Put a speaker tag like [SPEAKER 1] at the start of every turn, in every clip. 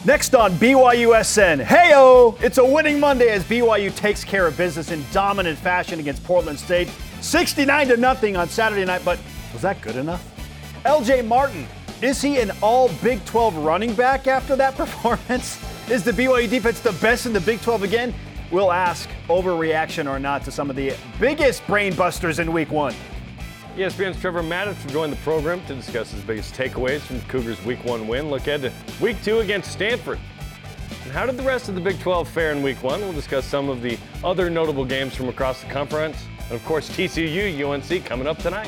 [SPEAKER 1] Next on BYUSN, hey-o! It's a winning Monday as BYU takes care of business in dominant fashion against Portland State. 69-0 on Saturday night, but was that good enough? LJ Martin, is he an all Big 12 running back after that performance? Is the BYU defense the best in the Big 12 again? We'll ask overreaction or not to some of the biggest brain busters in Week 1.
[SPEAKER 2] ESPN's Trevor Maddox will join the program to discuss his biggest takeaways from the Cougars' Week 1 win. Look ahead to Week 2 against Stanford. And how did the rest of the Big 12 fare in Week 1? We'll discuss some of the other notable games from across the conference. And of course, TCU, UNC coming up tonight.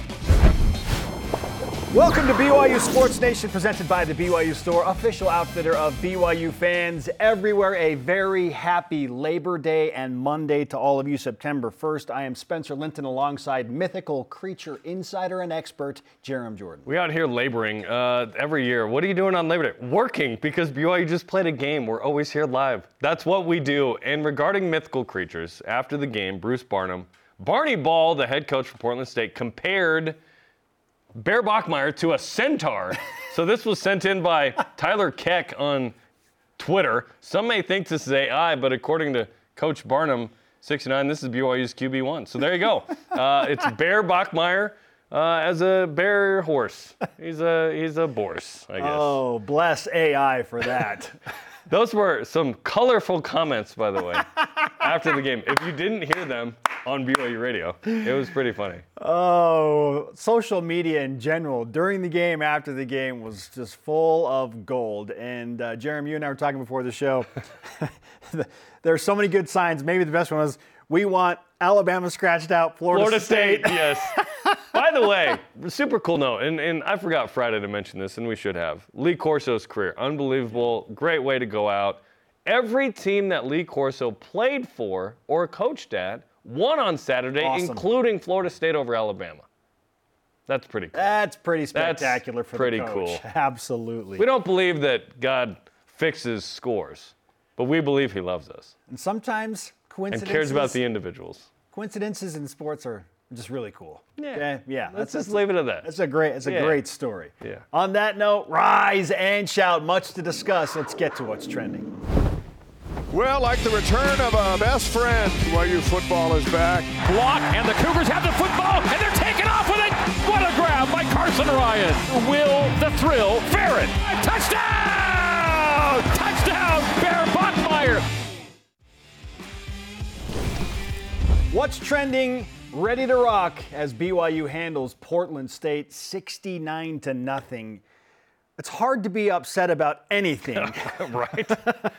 [SPEAKER 1] Welcome to BYU Sports Nation, presented by the BYU Store, official outfitter of BYU fans everywhere. A very happy Labor Day and Monday to all of you, September 1st. I am Spencer Linton alongside mythical creature insider and expert, Jerem Jordan.
[SPEAKER 2] We out here laboring every year. What are you doing on Labor Day? Working, because BYU just played a game. We're always here live. That's what we do. And regarding mythical creatures, after the game, Bruce Barney Ball, the head coach for Portland State, compared Bear Bachmeier to a centaur. So this was sent in by Tyler Keck on Twitter. Some may think this is AI, but according to Coach Barnum, 69, this is BYU's QB1. So there you go. It's Bear Bachmeier as a bear horse. He's a horse, I guess.
[SPEAKER 1] Oh, bless AI for that.
[SPEAKER 2] Those were some colorful comments, by the way, after the game. If you didn't hear them on BYU Radio, it was pretty funny.
[SPEAKER 1] Oh, social media in general during the game, after the game, was just full of gold. And Jeremy, you and I were talking before the show. There are so many good signs. Maybe the best one was, we want Alabama scratched out, Florida State.
[SPEAKER 2] Yes. By the way, super cool note, and I forgot Friday to mention this, and we should have. Lee Corso's career, unbelievable, great way to go out. Every team that Lee Corso played for or coached at won on Saturday,
[SPEAKER 1] awesome,
[SPEAKER 2] including Florida State over Alabama. That's pretty cool.
[SPEAKER 1] That's pretty spectacular for
[SPEAKER 2] pretty
[SPEAKER 1] the coach.
[SPEAKER 2] Cool.
[SPEAKER 1] Absolutely.
[SPEAKER 2] We don't believe that God fixes scores, but we believe he loves us.
[SPEAKER 1] And sometimes coincidences.
[SPEAKER 2] And cares about the individuals.
[SPEAKER 1] Coincidences in sports are just really cool.
[SPEAKER 2] Yeah.
[SPEAKER 1] Okay? Yeah.
[SPEAKER 2] Let's just leave it at that.
[SPEAKER 1] It's a great story.
[SPEAKER 2] Yeah.
[SPEAKER 1] On that note, rise and shout. Much to discuss. Let's get to what's trending.
[SPEAKER 3] Well, like the return of a best friend, BYU football is back.
[SPEAKER 4] Block, and the Cougars have the football, and they're taking off with it. What a grab by Carson Ryan. Will the thrill ferret. Touchdown! Touchdown, Bear Bachmeier.
[SPEAKER 1] What's trending? Ready to rock as BYU handles Portland State 69-0. It's hard to be upset about anything.
[SPEAKER 2] Right?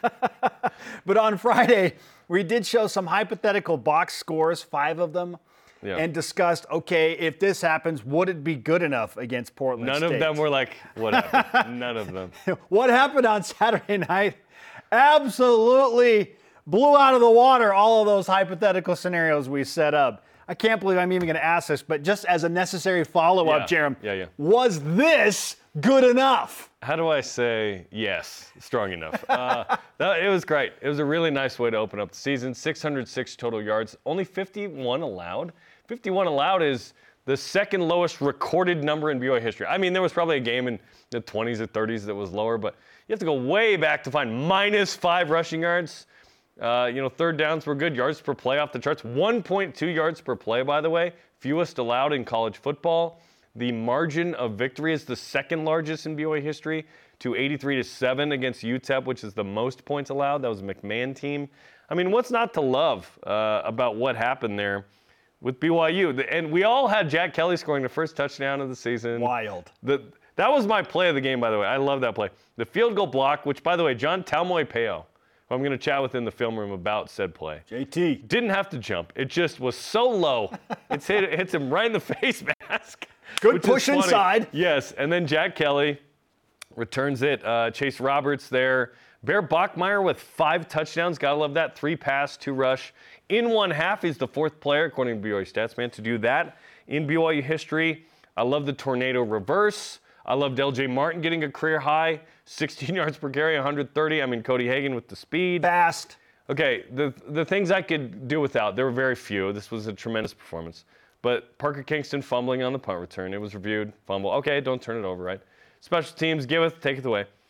[SPEAKER 1] But on Friday, we did show some hypothetical box scores, 5 of them, and discussed, okay, if this happens, would it be good enough against Portland State?
[SPEAKER 2] None of them were like, what happened? None of them.
[SPEAKER 1] What happened on Saturday night absolutely blew out of the water all of those hypothetical scenarios we set up. I can't believe I'm even going to ask this, but just as a necessary follow-up, Jerem, was this good enough?
[SPEAKER 2] How do I say yes, strong enough? It was great. It was a really nice way to open up the season. 606 total yards, only 51 allowed. 51 allowed is the second lowest recorded number in BYU history. I mean, there was probably a game in the 20s or 30s that was lower, but you have to go way back to find -5 rushing yards. Third downs were good. Yards per play off the charts. 1.2 yards per play, by the way. Fewest allowed in college football. The margin of victory is the second largest in BYU history, to 83-7 against UTEP, which is the most points allowed. That was a McMahon team. I mean, what's not to love about what happened there with BYU? And we all had Jack Kelly scoring the first touchdown of the season.
[SPEAKER 1] Wild.
[SPEAKER 2] That was my play of the game, by the way. I love that play. The field goal block, which, by the way, John Talmoy-Peo, who I'm going to chat with in the film room about said play.
[SPEAKER 1] JT.
[SPEAKER 2] Didn't have to jump. It just was so low. It hits him right in the face mask.
[SPEAKER 1] Good push inside.
[SPEAKER 2] Yes, and then Jack Kelly returns it. Chase Roberts there. Bear Bachmeier with 5 touchdowns. Gotta love that. 3 pass, 2 rush. In one half, he's the 4th player, according to BYU Statsman, to do that in BYU history. I love the tornado reverse. I loved LJ Martin getting a career high, 16 yards per carry, 130. I mean, Cody Hagan with the speed.
[SPEAKER 1] Fast.
[SPEAKER 2] Okay, the things I could do without, there were very few. This was a tremendous performance. But Parker Kingston fumbling on the punt return. It was reviewed, fumble. Okay, don't turn it over, right? Special teams, giveth, taketh away.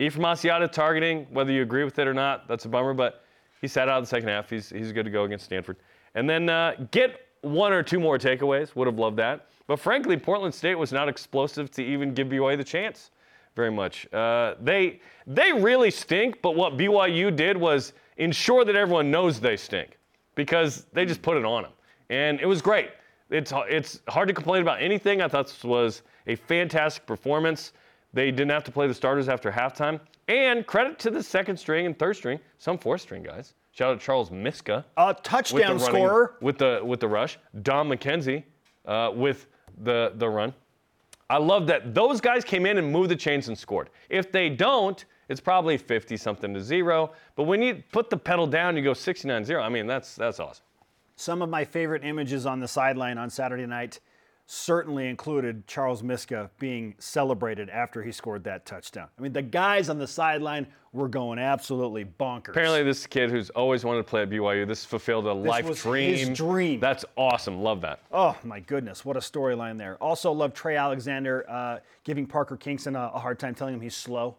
[SPEAKER 2] Ephraim Asiata targeting, whether you agree with it or not, that's a bummer, but he sat out in the second half. He's good to go against Stanford. And then get 1 or 2 more takeaways. Would have loved that. But frankly, Portland State was not explosive to even give BYU the chance very much. They really stink, but what BYU did was ensure that everyone knows they stink because they just put it on them. And it was great. It's hard to complain about anything. I thought this was a fantastic performance. They didn't have to play the starters after halftime. And credit to the second string and third string, some fourth string guys. Shout out to Charles Miska.
[SPEAKER 1] A touchdown scorer.
[SPEAKER 2] With the rush. Dom McKenzie with the run. I love that those guys came in and moved the chains and scored. If they don't, it's probably 50-something to 0. But when you put the pedal down, you go 69-0. I mean, that's awesome.
[SPEAKER 1] Some of my favorite images on the sideline on Saturday night certainly included Charles Miska being celebrated after he scored that touchdown. I mean, the guys on the sideline were going absolutely bonkers.
[SPEAKER 2] Apparently, this kid who's always wanted to play at BYU, this fulfilled a life dream.
[SPEAKER 1] His dream.
[SPEAKER 2] That's awesome. Love that.
[SPEAKER 1] Oh, my goodness. What a storyline there. Also, love Trey Alexander giving Parker Kingston a hard time, telling him he's slow.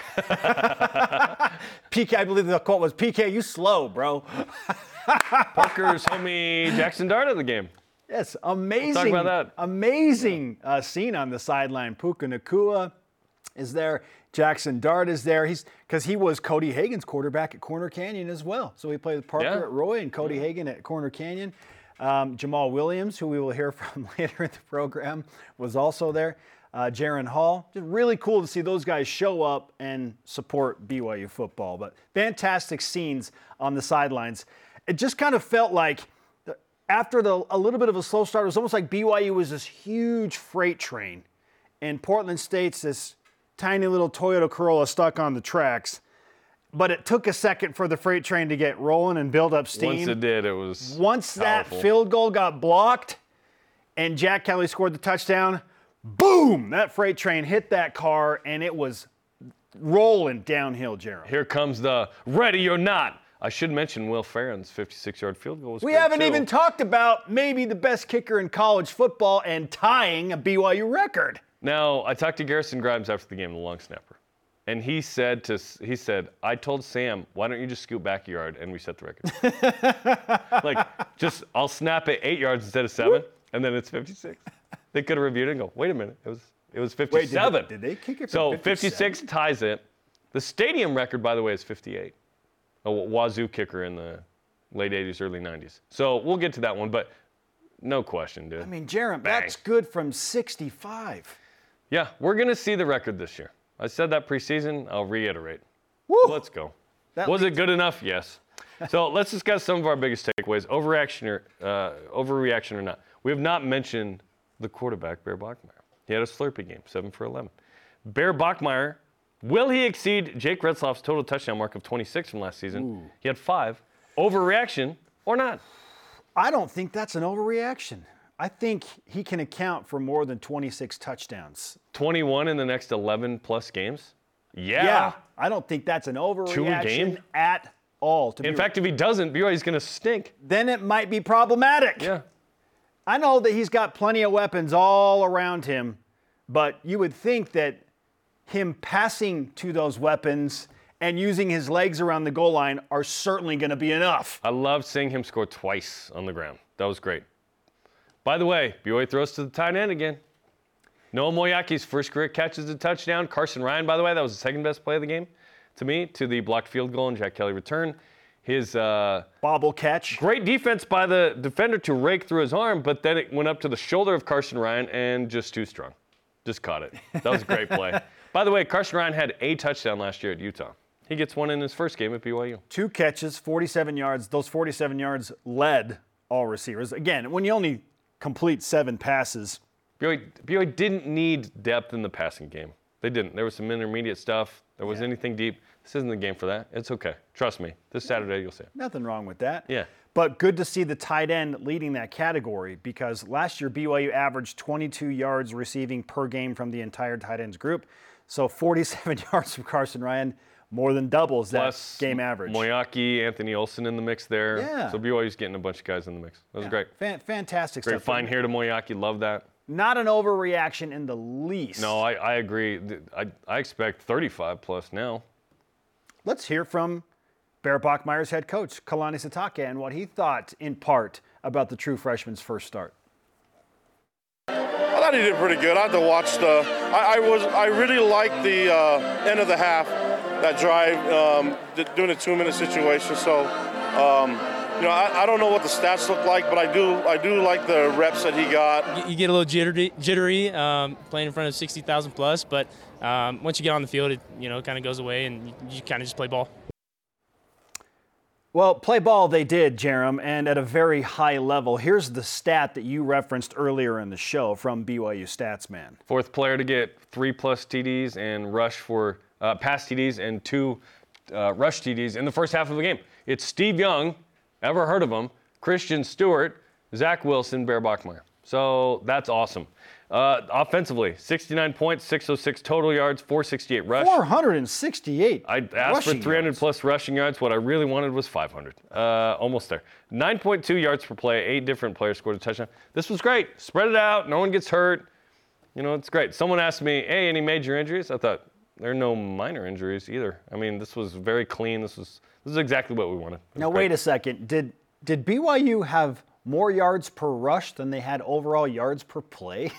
[SPEAKER 1] PK, I believe the quote was, PK, you slow, bro.
[SPEAKER 2] Parker's homie Jackson Dart of the game.
[SPEAKER 1] Yes, amazing.
[SPEAKER 2] We'll talk about that.
[SPEAKER 1] Amazing scene on the sideline. Puka Nacua is there. Jackson Dart is there. Because he was Cody Hagen's quarterback at Corner Canyon as well. So he played with Parker at Roy and Cody Hagen at Corner Canyon. Jamal Williams, who we will hear from later in the program, was also there. Jaron Hall. Just really cool to see those guys show up and support BYU football. But fantastic scenes on the sidelines. It just kind of felt like after a little bit of a slow start, it was almost like BYU was this huge freight train and Portland State's this tiny little Toyota Corolla stuck on the tracks. But it took a second for the freight train to get rolling and build up steam.
[SPEAKER 2] Once it did, it was
[SPEAKER 1] Once
[SPEAKER 2] powerful.
[SPEAKER 1] That field goal got blocked and Jack Kelly scored the touchdown, boom, that freight train hit that car and it was rolling downhill, Jeremy.
[SPEAKER 2] Here comes the ready or not. I should mention Will Farron's 56-yard field goal was
[SPEAKER 1] We
[SPEAKER 2] great
[SPEAKER 1] haven't
[SPEAKER 2] too.
[SPEAKER 1] even talked about maybe the best kicker in college football and tying a BYU record.
[SPEAKER 2] Now, I talked to Garrison Grimes after the game, the long snapper, and he said, I told Sam, why don't you just scoot back a yard and reset the record? I'll snap it 8 yards instead of 7, and then it's 56. They could have reviewed it and go, wait a minute, it was 57.
[SPEAKER 1] Wait, did they kick it
[SPEAKER 2] So
[SPEAKER 1] from 57?
[SPEAKER 2] 56 ties it. The stadium record, by the way, is 58. A Wazoo kicker in the late 80s, early 90s. So we'll get to that one, but no question, dude.
[SPEAKER 1] I mean, Jeremy,
[SPEAKER 2] Bang.
[SPEAKER 1] that's good from 65.
[SPEAKER 2] Yeah, we're going to see the record this year. I said that preseason. I'll reiterate.
[SPEAKER 1] Woo!
[SPEAKER 2] Let's go.
[SPEAKER 1] That
[SPEAKER 2] Was it good enough? Yes. So let's discuss some of our biggest takeaways, overreaction or not. We have not mentioned the quarterback, Bear Bachmeier. He had a Slurpee game, 7 for 11. Bear Bachmeier, will he exceed Jake Retzloff's total touchdown mark of 26 from last season?
[SPEAKER 1] Ooh.
[SPEAKER 2] He had 5. Overreaction or not?
[SPEAKER 1] I don't think that's an overreaction. I think he can account for more than 26 touchdowns.
[SPEAKER 2] 21 in the next 11-plus games?
[SPEAKER 1] Yeah. I don't think that's an overreaction at all.
[SPEAKER 2] In fact, if he doesn't, BYU's going to stink.
[SPEAKER 1] Then it might be problematic.
[SPEAKER 2] Yeah.
[SPEAKER 1] I know that he's got plenty of weapons all around him, but you would think that him passing to those weapons and using his legs around the goal line are certainly going to be enough.
[SPEAKER 2] I loved seeing him score twice on the ground. That was great. By the way, BYU throws to the tight end again. Noah Moyaki's first career catch is a touchdown. Carson Ryan, by the way, that was the second best play of the game to me, to the blocked field goal and Jack Kelly return. His
[SPEAKER 1] bobble catch.
[SPEAKER 2] Great defense by the defender to rake through his arm, but then it went up to the shoulder of Carson Ryan and just too strong. Just caught it. That was a great play. By the way, Carson Ryan had a touchdown last year at Utah. He gets one in his first game at BYU.
[SPEAKER 1] 2 catches, 47 yards. Those 47 yards led all receivers. Again, when you only complete 7 passes.
[SPEAKER 2] BYU didn't need depth in the passing game. They didn't. There was some intermediate stuff. There wasn't anything deep. This isn't the game for that. It's okay. Trust me. This Saturday you'll see it.
[SPEAKER 1] Nothing wrong with that.
[SPEAKER 2] Yeah.
[SPEAKER 1] But good to see the tight end leading that category because last year BYU averaged 22 yards receiving per game from the entire tight ends group. So 47 yards from Carson Ryan, more than doubles
[SPEAKER 2] Plus,
[SPEAKER 1] that game average.
[SPEAKER 2] Moyaki, Anthony Olsen in the mix there.
[SPEAKER 1] Yeah.
[SPEAKER 2] So BYU's getting a bunch of guys in the mix. That was great.
[SPEAKER 1] Fantastic
[SPEAKER 2] Great
[SPEAKER 1] stuff.
[SPEAKER 2] find here to Moyaki. Love that.
[SPEAKER 1] Not an overreaction in the least.
[SPEAKER 2] No, I agree. I expect 35 plus now.
[SPEAKER 1] Let's hear from Bear Bachmeier's head coach, Kalani Sitake, and what he thought in part about the true freshman's first start.
[SPEAKER 5] I thought he did pretty good. I had to watch I really liked the end of the half, that drive, doing a 2-minute situation. So, I don't know what the stats look like, but I do like the reps that he got.
[SPEAKER 6] You get a little jittery playing in front of 60,000 plus, but once you get on the field, it kind of goes away, and you kind of just play ball.
[SPEAKER 1] Well, play ball they did, Jarom, and at a very high level. Here's the stat that you referenced earlier in the show from BYU Statsman.
[SPEAKER 2] Fourth player to get 3+ TDs and rush for pass TDs and 2 rush TDs in the first half of the game. It's Steve Young, ever heard of him, Christian Stewart, Zach Wilson, Bear Bachmeier. So that's awesome. Offensively, 69 points, 606 total yards, 468 rush.
[SPEAKER 1] 468.
[SPEAKER 2] I asked for 300 plus rushing yards. What I really wanted was 500. Almost there. 9.2 yards per play. 8 different players scored a touchdown. This was great. Spread it out. No one gets hurt. It's great. Someone asked me, hey, any major injuries? I thought, there are no minor injuries either. I mean, this was very clean. This is exactly what we wanted.
[SPEAKER 1] Now, wait a second. Did BYU have more yards per rush than they had overall yards per play?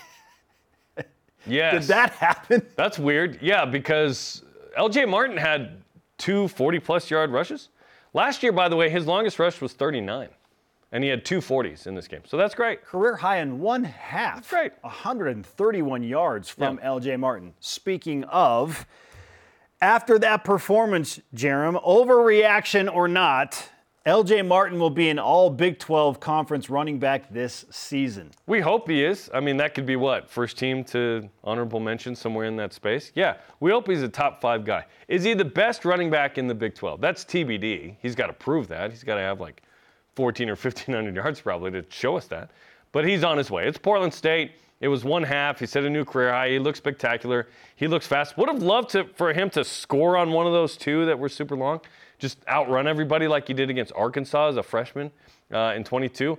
[SPEAKER 2] Yes.
[SPEAKER 1] Did that happen?
[SPEAKER 2] That's weird. Yeah, because LJ Martin had 2 40-plus yard rushes. Last year, by the way, his longest rush was 39, and he had 2 40s in this game. So that's great.
[SPEAKER 1] Career high in one half.
[SPEAKER 2] That's great.
[SPEAKER 1] 131 yards from LJ Martin. Speaking of, after that performance, Jarom, overreaction or not, LJ Martin will be an all Big 12 conference running back this season.
[SPEAKER 2] We hope he is. I mean, that could be what? First team to honorable mention, somewhere in that space? Yeah, we hope he's a top 5 guy. Is he the best running back in the Big 12? That's TBD. He's got to prove that. He's got to have like 14 or 1,500 yards probably to show us that. But he's on his way. It's Portland State. It was one half. He set a new career high. He looks spectacular. He looks fast. Would have loved for him to score on one of those 2 that were super long. Just outrun everybody like he did against Arkansas as a freshman in 23.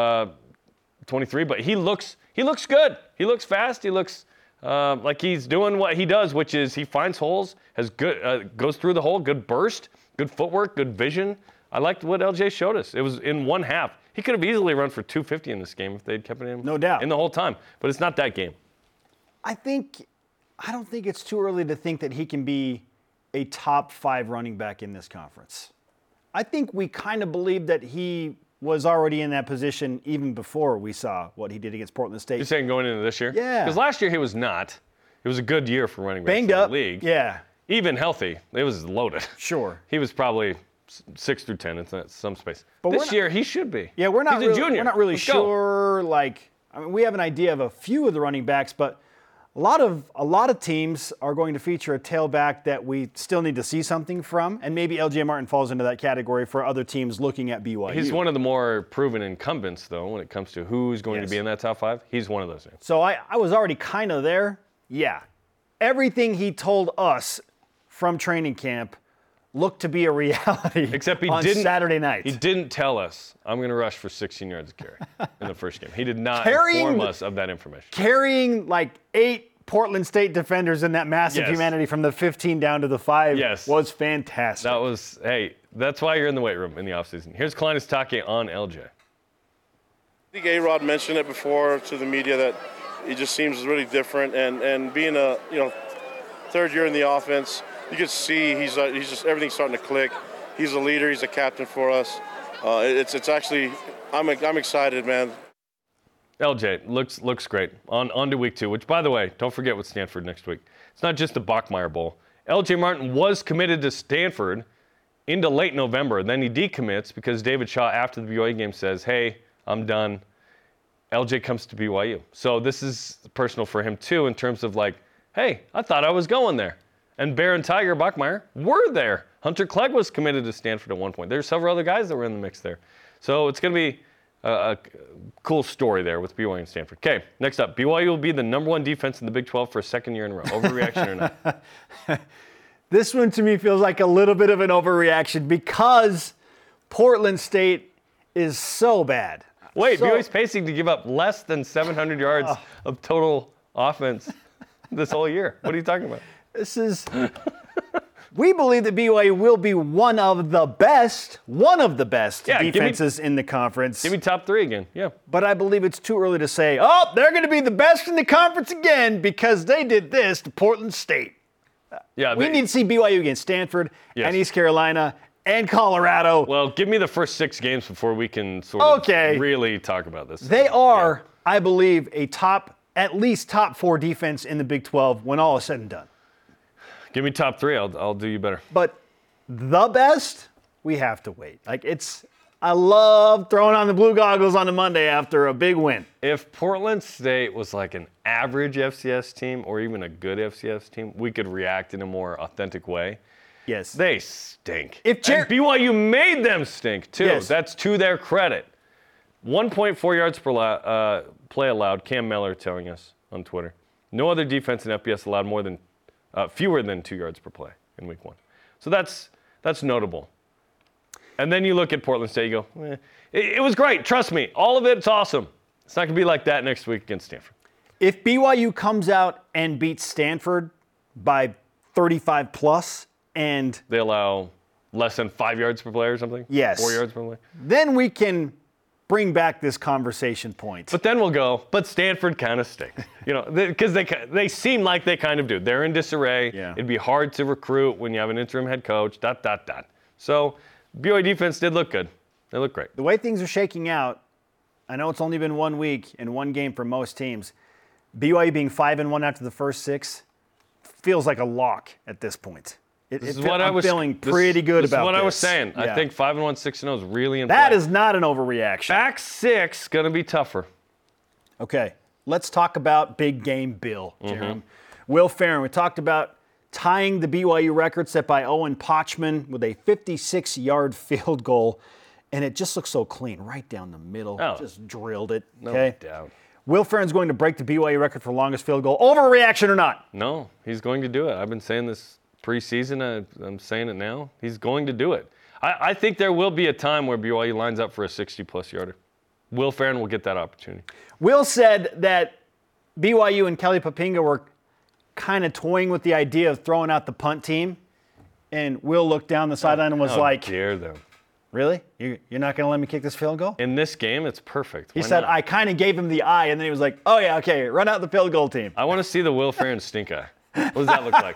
[SPEAKER 2] But he looks good. He looks fast. He looks like he's doing what he does, which is he finds holes, has good goes through the hole, good burst, good footwork, good vision. I liked what LJ showed us. It was in one half. He could have easily run for 250 in this game if they'd kept it in.
[SPEAKER 1] No doubt.
[SPEAKER 2] In the whole time. But it's not that game.
[SPEAKER 1] I don't think it's too early to think that he can be a top 5 running back in this conference. I think we kind of believed that he was already in that position even before we saw what he did against Portland State.
[SPEAKER 2] You're saying going into this year?
[SPEAKER 1] Yeah.
[SPEAKER 2] Because last year he was not. It was a good year for running backs
[SPEAKER 1] Banged
[SPEAKER 2] in
[SPEAKER 1] up.
[SPEAKER 2] the league.
[SPEAKER 1] Yeah.
[SPEAKER 2] Even healthy. It was loaded.
[SPEAKER 1] Sure.
[SPEAKER 2] He was probably 6 through 10 in some space.
[SPEAKER 1] But
[SPEAKER 2] this year he should be.
[SPEAKER 1] Yeah, we're not
[SPEAKER 2] He's
[SPEAKER 1] really,
[SPEAKER 2] a junior.
[SPEAKER 1] We're not really
[SPEAKER 2] Let's go.
[SPEAKER 1] sure. We have an idea of a few of the running backs, but a lot of teams are going to feature a tailback that we still need to see something from, and maybe LJ Martin falls into that category for other teams looking at BYU.
[SPEAKER 2] He's one of the more proven incumbents, though, when it comes to who's going to be in that top 5. He's one of those names.
[SPEAKER 1] So I was already kind of there. Yeah. Everything he told us from training camp looked to be a reality.
[SPEAKER 2] Except he
[SPEAKER 1] on
[SPEAKER 2] didn't.
[SPEAKER 1] Saturday night.
[SPEAKER 2] He didn't tell us, I'm going to rush for 16 yards a carry in the first game. He did not
[SPEAKER 1] Carrying
[SPEAKER 2] inform us of that information.
[SPEAKER 1] Carrying like 8 Portland State defenders in that massive humanity from the 15 down to the 5 was fantastic.
[SPEAKER 2] That's why you're in the weight room in the offseason. Here's Kalani Sitake on LJ.
[SPEAKER 5] I think A-Rod mentioned it before to the media that he just seems really different, and being a third year in the offense, you can see he's just everything's starting to click. He's a leader. He's a captain for us. It's actually I'm excited, man.
[SPEAKER 2] LJ looks great. On to week 2, which, by the way, don't forget with Stanford next week. It's not just the Bachmeier Bowl. LJ Martin was committed to Stanford into late November. Then he decommits because David Shaw, after the BYU game, says, hey, I'm done. LJ comes to BYU. So this is personal for him, too, in terms of like, hey, I thought I was going there. And Bear and Tiger Bachmeier were there. Hunter Clegg was committed to Stanford at one point. There's several other guys that were in the mix there. So it's going to be a cool story there with BYU and Stanford. Okay, next up, BYU will be the number 1 defense in the Big 12 for a second year in a row. Overreaction or not?
[SPEAKER 1] This one to me feels like a little bit of an overreaction because Portland State is so bad.
[SPEAKER 2] Wait,
[SPEAKER 1] So-
[SPEAKER 2] BYU's pacing to give up less than 700 yards of total offense this whole year. What are you talking about?
[SPEAKER 1] This is. We believe that BYU will be one of the best
[SPEAKER 2] Yeah, give me-
[SPEAKER 1] defenses in the conference.
[SPEAKER 2] Give me top 3 again. Yeah.
[SPEAKER 1] But I believe it's too early to say, oh, they're going to be the best in the conference again because they did this to Portland State.
[SPEAKER 2] Yeah.
[SPEAKER 1] We need to see BYU against Stanford
[SPEAKER 2] Yes.
[SPEAKER 1] and East Carolina and Colorado.
[SPEAKER 2] Well, give me the first 6 games before we can sort of
[SPEAKER 1] Okay.
[SPEAKER 2] really talk about this.
[SPEAKER 1] They are, I believe, at least top 4 defense in the Big 12 when all is said and done.
[SPEAKER 2] Give me top 3. I'll do you better.
[SPEAKER 1] But the best, we have to wait. I love throwing on the blue goggles on a Monday after a big win.
[SPEAKER 2] If Portland State was like an average FCS team or even a good FCS team, we could react in a more authentic way.
[SPEAKER 1] Yes.
[SPEAKER 2] They stink.
[SPEAKER 1] If Jer-
[SPEAKER 2] and BYU made them stink, too.
[SPEAKER 1] Yes.
[SPEAKER 2] That's to their credit. 1.4 yards per play allowed, Cam Miller telling us on Twitter. No other defense in FBS allowed fewer than 2 yards per play in week 1. So that's notable. And then you look at Portland State, you go, it was great. Trust me, all of it's awesome. It's not going to be like that next week against Stanford.
[SPEAKER 1] If BYU comes out and beats Stanford by 35 plus, and
[SPEAKER 2] They allow less than 5 yards per play or something?
[SPEAKER 1] Yes.
[SPEAKER 2] 4 yards per play?
[SPEAKER 1] then we can bring back this conversation point.
[SPEAKER 2] But then we'll go, but Stanford kind of stinks. Because they seem like they kind of do. They're in disarray.
[SPEAKER 1] Yeah.
[SPEAKER 2] It'd be hard to recruit when you have an interim head coach, ... So BYU defense did look good. They look great.
[SPEAKER 1] The way things are shaking out, I know it's only been 1 week and 1 game for most teams. BYU being 5-1 after the first 6 feels like a lock at this point. I'm feeling pretty good about this.
[SPEAKER 2] This is what I was saying.
[SPEAKER 1] Yeah.
[SPEAKER 2] I think 5-1, 6-0 is really in
[SPEAKER 1] That
[SPEAKER 2] play.
[SPEAKER 1] is not an overreaction.
[SPEAKER 2] Back 6 going to be tougher.
[SPEAKER 1] Okay, let's talk about Big Game Bill,
[SPEAKER 2] Mm-hmm.
[SPEAKER 1] Jerome. Will Farron, we talked about tying the BYU record set by Owen Pochman with a 56-yard field goal, and it just looks so clean, right down the middle.
[SPEAKER 2] Oh.
[SPEAKER 1] Just drilled it.
[SPEAKER 2] No
[SPEAKER 1] Okay.
[SPEAKER 2] doubt.
[SPEAKER 1] Will Farron's going to break the BYU record for longest field goal. Overreaction or not?
[SPEAKER 2] No, he's going to do it. I've been saying this preseason. I'm saying it now. He's going to do it. I think there will be a time where BYU lines up for a 60-plus yarder. Will Farron will get that opportunity.
[SPEAKER 1] Will said that BYU and Kelly Papinga were kind of toying with the idea of throwing out the punt team, and Will looked down the sideline and was
[SPEAKER 2] How
[SPEAKER 1] like,
[SPEAKER 2] dare them.
[SPEAKER 1] really? You're not going to let me kick this field goal?
[SPEAKER 2] In this game, it's perfect.
[SPEAKER 1] He
[SPEAKER 2] Why
[SPEAKER 1] said,
[SPEAKER 2] not?
[SPEAKER 1] I kind of gave him the eye, and then he was like, oh, yeah, okay, run out the field goal team.
[SPEAKER 2] I want to see the Will Farron stink eye. What does that look like?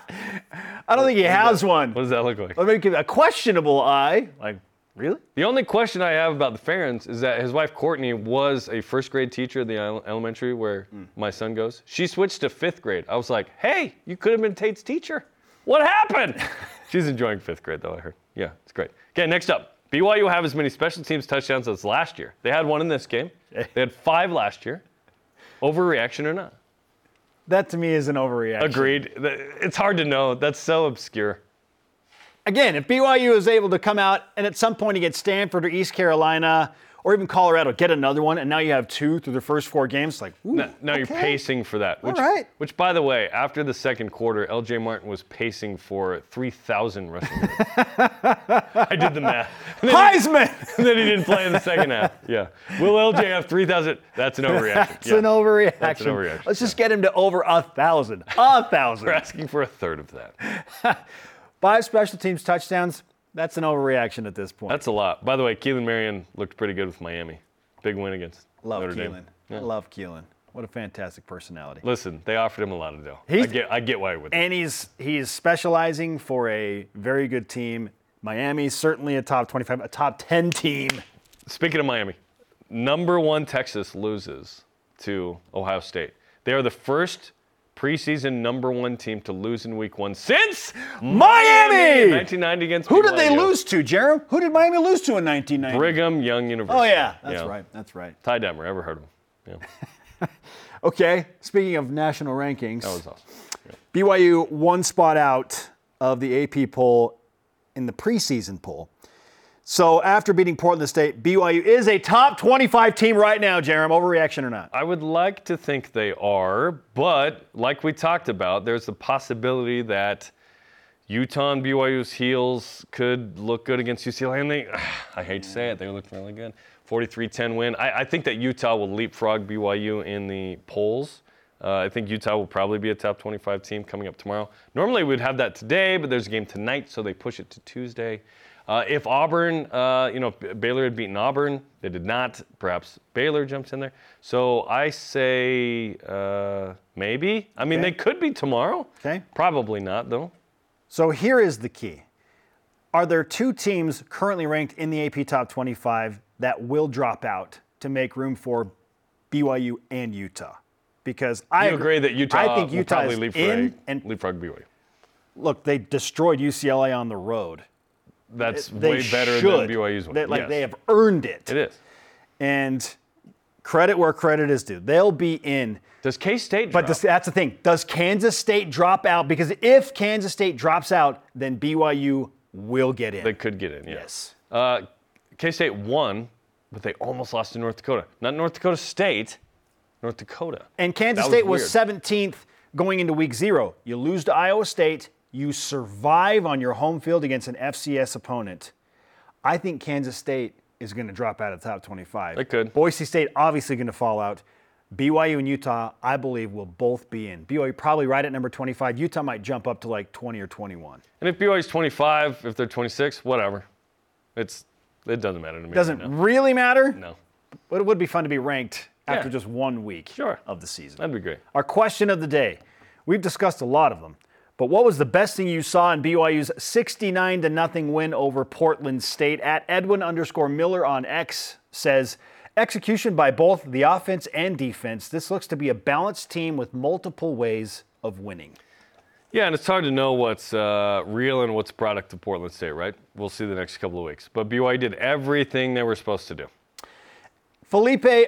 [SPEAKER 1] I don't think he has one.
[SPEAKER 2] What does that look like?
[SPEAKER 1] Or maybe a questionable eye. Like, really?
[SPEAKER 2] The only question I have about the Farrons is that his wife Courtney was a first-grade teacher at the elementary where my son goes. She switched to 5th grade. I was like, hey, you could have been Tate's teacher. What happened? She's enjoying 5th grade, though, I heard. Yeah, it's great. Okay, next up. BYU will have as many special teams touchdowns as last year. They had 1 in this game. They had 5 last year. Overreaction or not?
[SPEAKER 1] That, to me, is an overreaction.
[SPEAKER 2] Agreed. It's hard to know. That's so obscure.
[SPEAKER 1] Again, if BYU is able to come out and at some point against Stanford or East Carolina or even Colorado, get another one, and now you have 2 through the first 4 games, like, ooh,
[SPEAKER 2] Now you're
[SPEAKER 1] okay.
[SPEAKER 2] pacing for that. Which,
[SPEAKER 1] All right.
[SPEAKER 2] Which, by the way, after the second quarter, LJ Martin was pacing for 3,000 rushing yards. I did the math.
[SPEAKER 1] Heisman!
[SPEAKER 2] And then he didn't play in the second half. Yeah. Will LJ have 3,000? That's an overreaction.
[SPEAKER 1] That's an overreaction.
[SPEAKER 2] That's an overreaction.
[SPEAKER 1] Let's just get him to over 1,000. 1,000.
[SPEAKER 2] We're asking for a third of that.
[SPEAKER 1] 5 special teams touchdowns. That's an overreaction at this point.
[SPEAKER 2] That's a lot. By the way, Keelan Marion looked pretty good with Miami. Big win against
[SPEAKER 1] Love
[SPEAKER 2] Notre
[SPEAKER 1] Keelan.
[SPEAKER 2] Dame.
[SPEAKER 1] I love Keelan. What a fantastic personality.
[SPEAKER 2] Listen, they offered him a lot of dough.
[SPEAKER 1] He's-
[SPEAKER 2] I get why he would.
[SPEAKER 1] And he's specializing for a very good team. Miami's certainly a top 25, a top 10 team.
[SPEAKER 2] Speaking of Miami, number 1 Texas loses to Ohio State. They are the first preseason number 1 team to lose in week 1 since
[SPEAKER 1] Miami!
[SPEAKER 2] in 1990 against
[SPEAKER 1] Who did they
[SPEAKER 2] BYU.
[SPEAKER 1] lose to, Jerem? Who did Miami lose to in 1990?
[SPEAKER 2] Brigham Young University.
[SPEAKER 1] Oh, yeah. That's right. That's right.
[SPEAKER 2] Ty Detmer, ever heard of him? Yeah,
[SPEAKER 1] Okay. Speaking of national rankings,
[SPEAKER 2] that was awesome.
[SPEAKER 1] BYU 1 spot out of the AP poll in the preseason poll. So after beating Portland State, BYU is a top 25 team right now, Jerem. Overreaction or not?
[SPEAKER 2] I would like to think they are, but like we talked about, there's the possibility that Utah on BYU's heels could look good against UCLA, and I hate to say it, they look really good. 43-10 win. I think that Utah will leapfrog BYU in the polls. I think Utah will probably be a top 25 team coming up tomorrow. Normally we'd have that today, but there's a game tonight, so they push it to Tuesday. If Auburn, Baylor had beaten Auburn, they did not. Perhaps Baylor jumps in there. So I say maybe. I mean, they could be tomorrow.
[SPEAKER 1] Okay.
[SPEAKER 2] Probably not, though.
[SPEAKER 1] So here is the key. Are there two teams currently ranked in the AP Top 25 that will drop out to make room for BYU and Utah? Because I
[SPEAKER 2] agree that Utah
[SPEAKER 1] I think
[SPEAKER 2] will
[SPEAKER 1] Utah
[SPEAKER 2] probably
[SPEAKER 1] is
[SPEAKER 2] leapfrog BYU.
[SPEAKER 1] Look, they destroyed UCLA on the road.
[SPEAKER 2] That's
[SPEAKER 1] They
[SPEAKER 2] way better
[SPEAKER 1] should.
[SPEAKER 2] than BYU's one.
[SPEAKER 1] They,
[SPEAKER 2] Yes.
[SPEAKER 1] they have earned it.
[SPEAKER 2] It is.
[SPEAKER 1] And credit where credit is due. They'll be in.
[SPEAKER 2] Does K-State
[SPEAKER 1] But
[SPEAKER 2] drop?
[SPEAKER 1] that's the thing. Does Kansas State drop out? Because if Kansas State drops out, then BYU will get in.
[SPEAKER 2] They could get in,
[SPEAKER 1] Yes.
[SPEAKER 2] K-State won, but they almost lost to North Dakota. Not North Dakota State, North Dakota.
[SPEAKER 1] And Kansas
[SPEAKER 2] That
[SPEAKER 1] State
[SPEAKER 2] was
[SPEAKER 1] was 17th going into week 0. You lose to Iowa State. You survive on your home field against an FCS opponent. I think Kansas State is going to drop out of the top 25.
[SPEAKER 2] They could.
[SPEAKER 1] Boise State obviously going to fall out. BYU and Utah, I believe, will both be in. BYU probably right at number 25. Utah might jump up to like 20 or 21.
[SPEAKER 2] And if BYU's 25, if they're 26, whatever. It doesn't matter to me.
[SPEAKER 1] Doesn't
[SPEAKER 2] right now.
[SPEAKER 1] really matter,
[SPEAKER 2] No.
[SPEAKER 1] but it would be fun to be ranked after
[SPEAKER 2] Yeah.
[SPEAKER 1] just 1 week
[SPEAKER 2] Sure.
[SPEAKER 1] of the season.
[SPEAKER 2] That'd be great.
[SPEAKER 1] Our question of the day. We've discussed a lot of them, but what was the best thing you saw in BYU's 69-0 win over Portland State? At Edwin_Miller on X says, execution by both the offense and defense. This looks to be a balanced team with multiple ways of winning.
[SPEAKER 2] Yeah, and it's hard to know what's real and what's product of Portland State, right? We'll see the next couple of weeks. But BYU did everything they were supposed to do.
[SPEAKER 1] Felipe_FL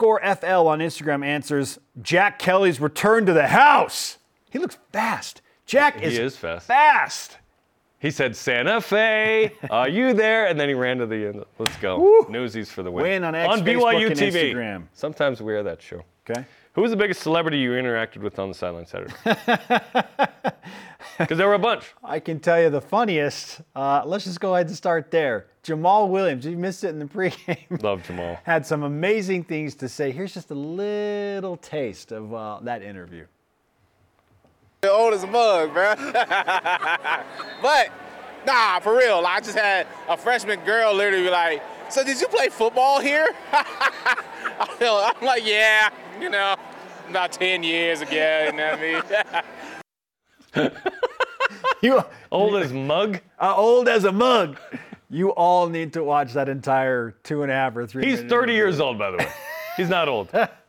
[SPEAKER 1] on Instagram answers, Jack Kelly's return to the house. He looks fast. Jack
[SPEAKER 2] He is fast.
[SPEAKER 1] fast.
[SPEAKER 2] He said, Santa Fe, are you there? And then he ran to the end. Let's go.
[SPEAKER 1] Woo.
[SPEAKER 2] Newsies for the win.
[SPEAKER 1] Win on X,
[SPEAKER 2] on
[SPEAKER 1] Facebook,
[SPEAKER 2] BYU
[SPEAKER 1] and
[SPEAKER 2] TV.
[SPEAKER 1] Instagram.
[SPEAKER 2] Sometimes we air that show.
[SPEAKER 1] Okay.
[SPEAKER 2] Who was the biggest celebrity you interacted with on the sideline Saturday? Because there were a bunch.
[SPEAKER 1] I can tell you the funniest. Let's just go ahead and start there. Jamal Williams, you missed it in the pregame.
[SPEAKER 2] Love Jamal.
[SPEAKER 1] Had some amazing things to say. Here's just a little taste of that interview.
[SPEAKER 7] Old as a mug, bro. But, nah, for real. I just had a freshman girl literally be like, so did you play football here? I'm like, yeah, about 10 years ago, you know what I mean?
[SPEAKER 1] You
[SPEAKER 2] Old as mug.
[SPEAKER 1] old as a mug. You all need to watch that entire 2.5 or 3
[SPEAKER 2] He's
[SPEAKER 1] minute
[SPEAKER 2] 30
[SPEAKER 1] interview.
[SPEAKER 2] years old, by the way. He's not old.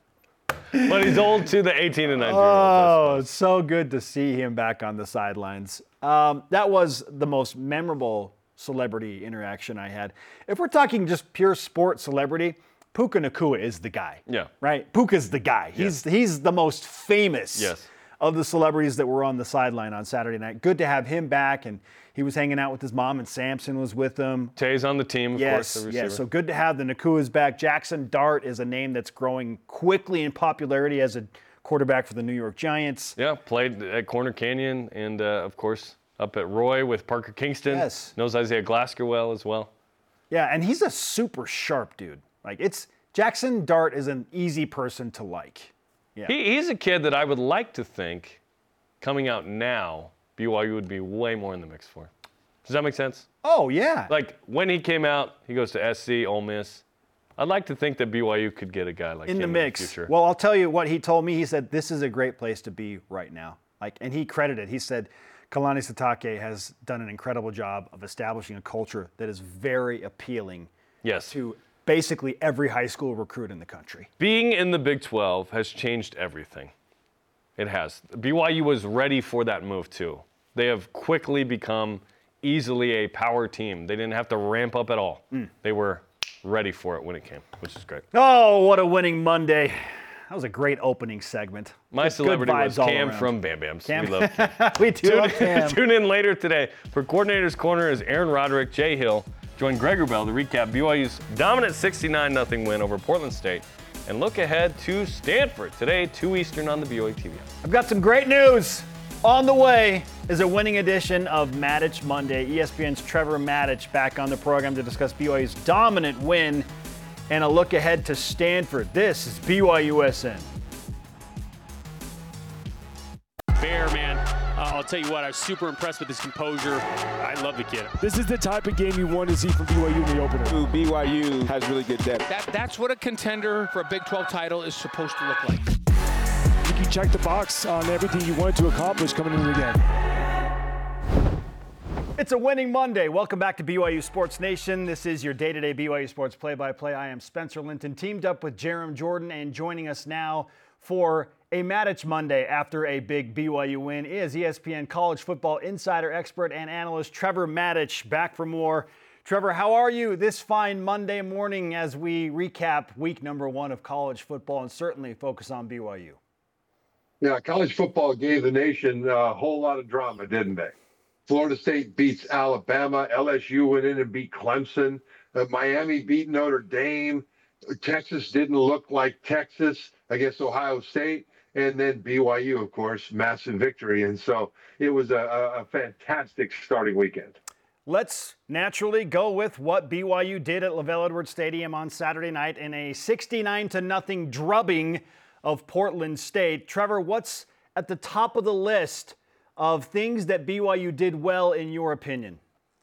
[SPEAKER 2] But he's old to the 18 and 19 year olds.
[SPEAKER 1] Oh, it's so good to see him back on the sidelines. That was the most memorable celebrity interaction I had. If we're talking just pure sport celebrity, Puka Nacua is the guy.
[SPEAKER 2] Yeah.
[SPEAKER 1] Right? Puka's the guy. He's the most famous
[SPEAKER 2] Yes.
[SPEAKER 1] of the celebrities that were on the sideline on Saturday night. Good to have him back, and he was hanging out with his mom, and Samson was with him.
[SPEAKER 2] Tay's on the team, of course, the receiver.
[SPEAKER 1] Yes, so good to have the Nacuas back. Jackson Dart is a name that's growing quickly in popularity as a quarterback for the New York Giants.
[SPEAKER 2] Yeah, played at Corner Canyon and, of course, up at Roy with Parker Kingston.
[SPEAKER 1] Yes.
[SPEAKER 2] Knows Isaiah Glasgow well as well.
[SPEAKER 1] Yeah, and he's a super sharp dude. Jackson Dart is an easy person to like. Yeah.
[SPEAKER 2] He's a kid that I would like to think, coming out now, BYU would be way more in the mix for. Does that make sense?
[SPEAKER 1] Oh, yeah.
[SPEAKER 2] Like, when he came out, he goes to SC, Ole Miss. I'd like to think that BYU could get a guy like
[SPEAKER 1] in
[SPEAKER 2] him
[SPEAKER 1] the mix.
[SPEAKER 2] in the future.
[SPEAKER 1] Well, I'll tell you what he told me. He said, this is a great place to be right now. And he credited, he said, Kalani Sitake has done an incredible job of establishing a culture that is very appealing
[SPEAKER 2] yes.
[SPEAKER 1] to basically every high school recruit in the country.
[SPEAKER 2] Being in the Big 12 has changed everything. It has. BYU was ready for that move, too. They have quickly become easily a power team. They didn't have to ramp up at all. They were ready for it when it came, which is great.
[SPEAKER 1] Oh, what a winning Monday. That was a great opening segment.
[SPEAKER 2] My
[SPEAKER 1] Good
[SPEAKER 2] celebrity was
[SPEAKER 1] vibes all
[SPEAKER 2] Cam
[SPEAKER 1] around.
[SPEAKER 2] from Bam Bams.
[SPEAKER 1] Cam.
[SPEAKER 2] We love Cam.
[SPEAKER 1] We do love Cam.
[SPEAKER 2] Tune in later today for Coordinator's Corner as Aaron Roderick, Jay Hill, join Gregor Bell to recap BYU's dominant 69-0 win over Portland State and look ahead to Stanford today, 2 Eastern on the BYU TV.
[SPEAKER 1] I've got some great news. On the way is a winning edition of Mattich Monday. ESPN's Trevor Mattich back on the program to discuss BYU's dominant win and a look ahead to Stanford. This is BYUSN.
[SPEAKER 4] Bear, man, I'll tell you what, I was super impressed with his composure. I love the kid.
[SPEAKER 8] This is the type of game you want to see from BYU in the opener.
[SPEAKER 3] Ooh, BYU has really good depth.
[SPEAKER 9] That's what a contender for a Big 12 title is supposed to look like.
[SPEAKER 8] I think you check the box on everything you wanted to accomplish coming into the game.
[SPEAKER 1] It's a winning Monday. Welcome back to BYU Sports Nation. This is your day-to-day BYU Sports play-by-play. I am Spencer Linton, teamed up with Jerem Jordan, and joining us now for a Mattich Monday after a big BYU win is ESPN college football insider, expert, and analyst Trevor Mattich, back for more. Trevor, how are you this fine Monday morning as we recap week number 1 of college football and certainly focus on BYU?
[SPEAKER 10] Yeah, college football gave the nation a whole lot of drama, didn't they? Florida State beats Alabama. LSU went in and beat Clemson. Miami beat Notre Dame. Texas didn't look like Texas against Ohio State. And then BYU, of course, massive victory. And so it was a fantastic starting weekend.
[SPEAKER 1] Let's naturally go with what BYU did at LaVell Edwards Stadium on Saturday night in a 69-0 drubbing of Portland State. Trevor, what's at the top of the list of things that BYU did well in your opinion?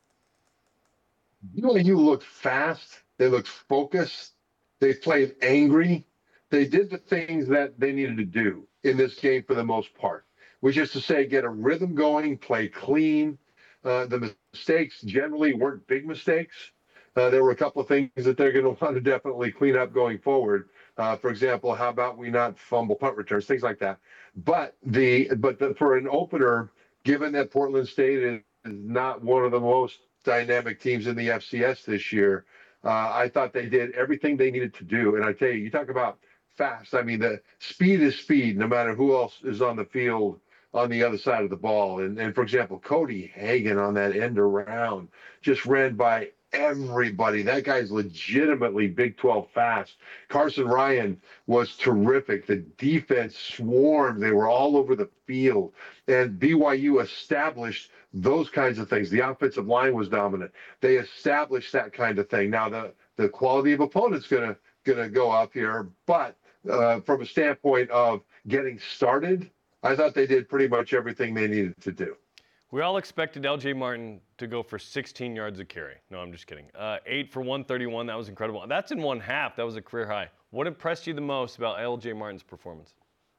[SPEAKER 10] BYU looked fast. They looked focused. They played angry. They did the things that they needed to do in this game for the most part, which is to say, get a rhythm going, play clean. The mistakes generally weren't big mistakes. There were a couple of things that they're going to want to definitely clean up going forward. For example, how about we not fumble punt returns, things like that. But for an opener, given that Portland State is not one of the most dynamic teams in the FCS this year, I thought they did everything they needed to do. And I tell you talk about fast. I mean, the speed is speed, no matter who else is on the field on the other side of the ball. And for example, Cody Hagan on that end around just ran by everybody. That guy's legitimately Big 12 fast. Carson Ryan was terrific. The defense swarmed. They were all over the field. And BYU established those kinds of things. The offensive line was dominant. They established that kind of thing. Now, the quality of opponent's going to go up here, but from a standpoint of getting started, I thought they did pretty much everything they needed to do.
[SPEAKER 2] We all expected L.J. Martin to go for 16 yards a carry. No, I'm just kidding. 8 for 131. That was incredible. That's in one half. That was a career high. What impressed you the most about L.J. Martin's performance?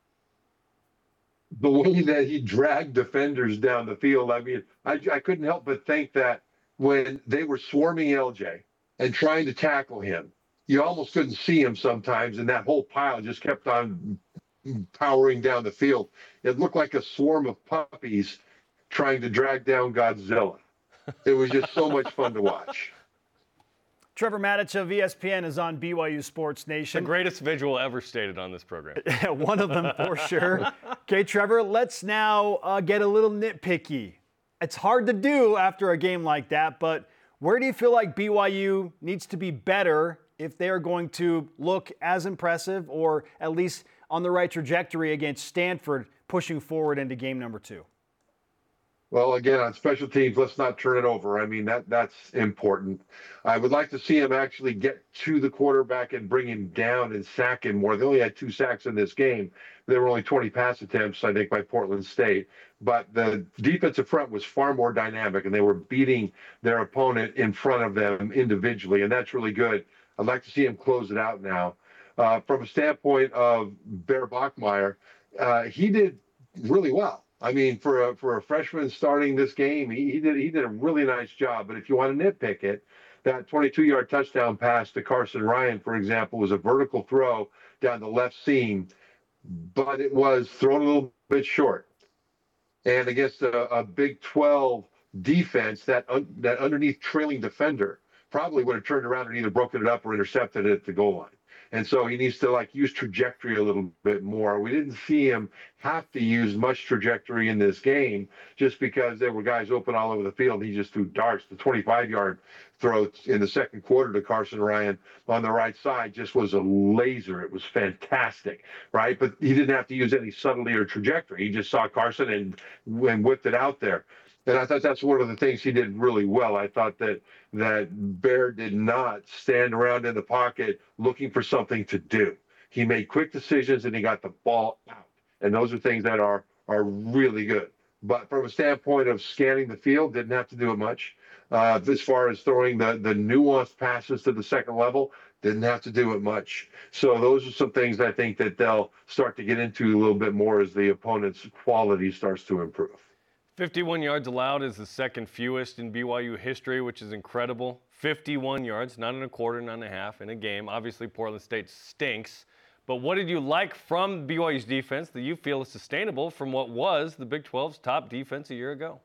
[SPEAKER 10] The way that he dragged defenders down the field. I mean, I couldn't help but think that when they were swarming L.J. and trying to tackle him, you almost couldn't see him sometimes, and that whole pile just kept on powering down the field. It looked like a swarm of puppies trying to drag down Godzilla. It was just so much fun to watch.
[SPEAKER 1] Trevor Mattich of ESPN is on BYU Sports Nation.
[SPEAKER 2] The greatest visual ever stated on this program.
[SPEAKER 1] One of them for sure. Okay, Trevor, let's now get a little nitpicky. It's hard to do after a game like that, but where do you feel like BYU needs to be better if they are going to look as impressive or at least on the right trajectory against Stanford pushing forward into game number 2?
[SPEAKER 10] Well, again, on special teams, let's not turn it over. I mean, that's important. I would like to see him actually get to the quarterback and bring him down and sack him more. They only had 2 sacks in this game. There were only 20 pass attempts, I think, by Portland State. But the defensive front was far more dynamic, and they were beating their opponent in front of them individually, and that's really good. I'd like to see him close it out now. From a standpoint of Bear Bachmeier, he did really well. I mean, for a freshman starting this game, he did a really nice job. But if you want to nitpick it, that 22-yard touchdown pass to Carson Ryan, for example, was a vertical throw down the left seam, but it was thrown a little bit short. And against a Big 12 defense, that underneath trailing defender probably would have turned around and either broken it up or intercepted it at the goal line. And so he needs to use trajectory a little bit more. We didn't see him have to use much trajectory in this game just because there were guys open all over the field. And he just threw darts. The 25-yard throw in the second quarter to Carson Ryan on the right side just was a laser. It was fantastic, right? But he didn't have to use any subtlety or trajectory. He just saw Carson and whipped it out there. And I thought that's one of the things he did really well. I thought that Bear did not stand around in the pocket looking for something to do. He made quick decisions and he got the ball out. And those are things that are really good. But from a standpoint of scanning the field, didn't have to do it much. As far as throwing the nuanced passes to the second level, didn't have to do it much. So those are some things I think that they'll start to get into a little bit more as the opponent's quality starts to improve.
[SPEAKER 2] 51 yards allowed is the second fewest in BYU history, which is incredible. 51 yards, not in a quarter, not in a half, in a game. Obviously, Portland State stinks. But what did you like from BYU's defense that you feel is sustainable from what was the Big 12's top defense a year ago?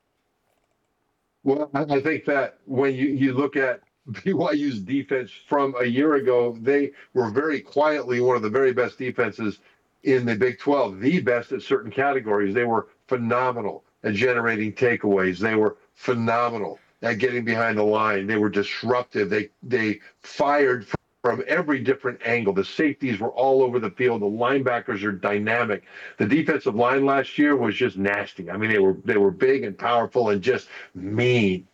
[SPEAKER 10] Well, I think that when you look at BYU's defense from a year ago, they were very quietly one of the very best defenses in the Big 12, the best at certain categories. They were phenomenal at generating takeaways. They were phenomenal at getting behind the line. They were disruptive. They fired from every different angle. The safeties were all over the field. The linebackers are dynamic. The defensive line last year was just nasty. I mean, they were big and powerful and just mean.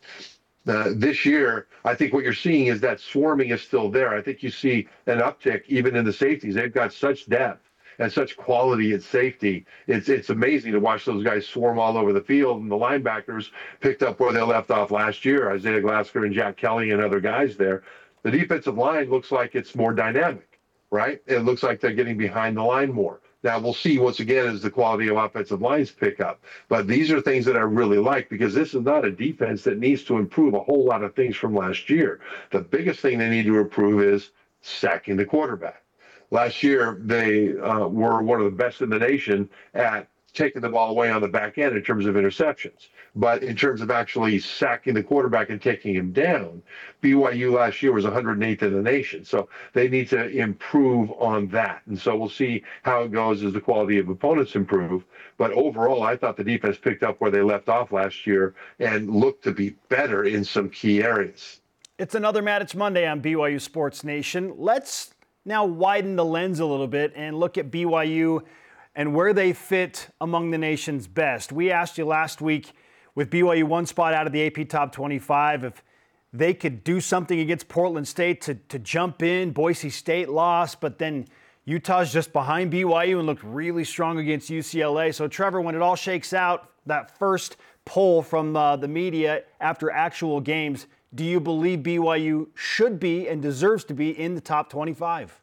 [SPEAKER 10] This year, I think what you're seeing is that swarming is still there. I think you see an uptick even in the safeties. They've got such depth and such quality at safety. It's amazing to watch those guys swarm all over the field. And the linebackers picked up where they left off last year, Isaiah Glasgow and Jack Kelly and other guys there. The defensive line looks like it's more dynamic, right? It looks like they're getting behind the line more. Now, we'll see once again as the quality of offensive lines pick up. But these are things that I really like because this is not a defense that needs to improve a whole lot of things from last year. The biggest thing they need to improve is sacking the quarterback. Last year, they were one of the best in the nation at taking the ball away on the back end in terms of interceptions. But in terms of actually sacking the quarterback and taking him down, BYU last year was 108th in the nation. So they need to improve on that. And so we'll see how it goes as the quality of opponents improve. But overall, I thought the defense picked up where they left off last year and looked to be better in some key areas.
[SPEAKER 1] It's another Match Monday on BYU Sports Nation. Let's now widen the lens a little bit and look at BYU and where they fit among the nation's best. We asked you last week, with BYU one spot out of the AP Top 25, if they could do something against Portland State to jump in. Boise State lost, but then Utah's just behind BYU and looked really strong against UCLA. So, Trevor, when it all shakes out, that first poll from the media after actual games, do you believe BYU should be and deserves to be in the top 25?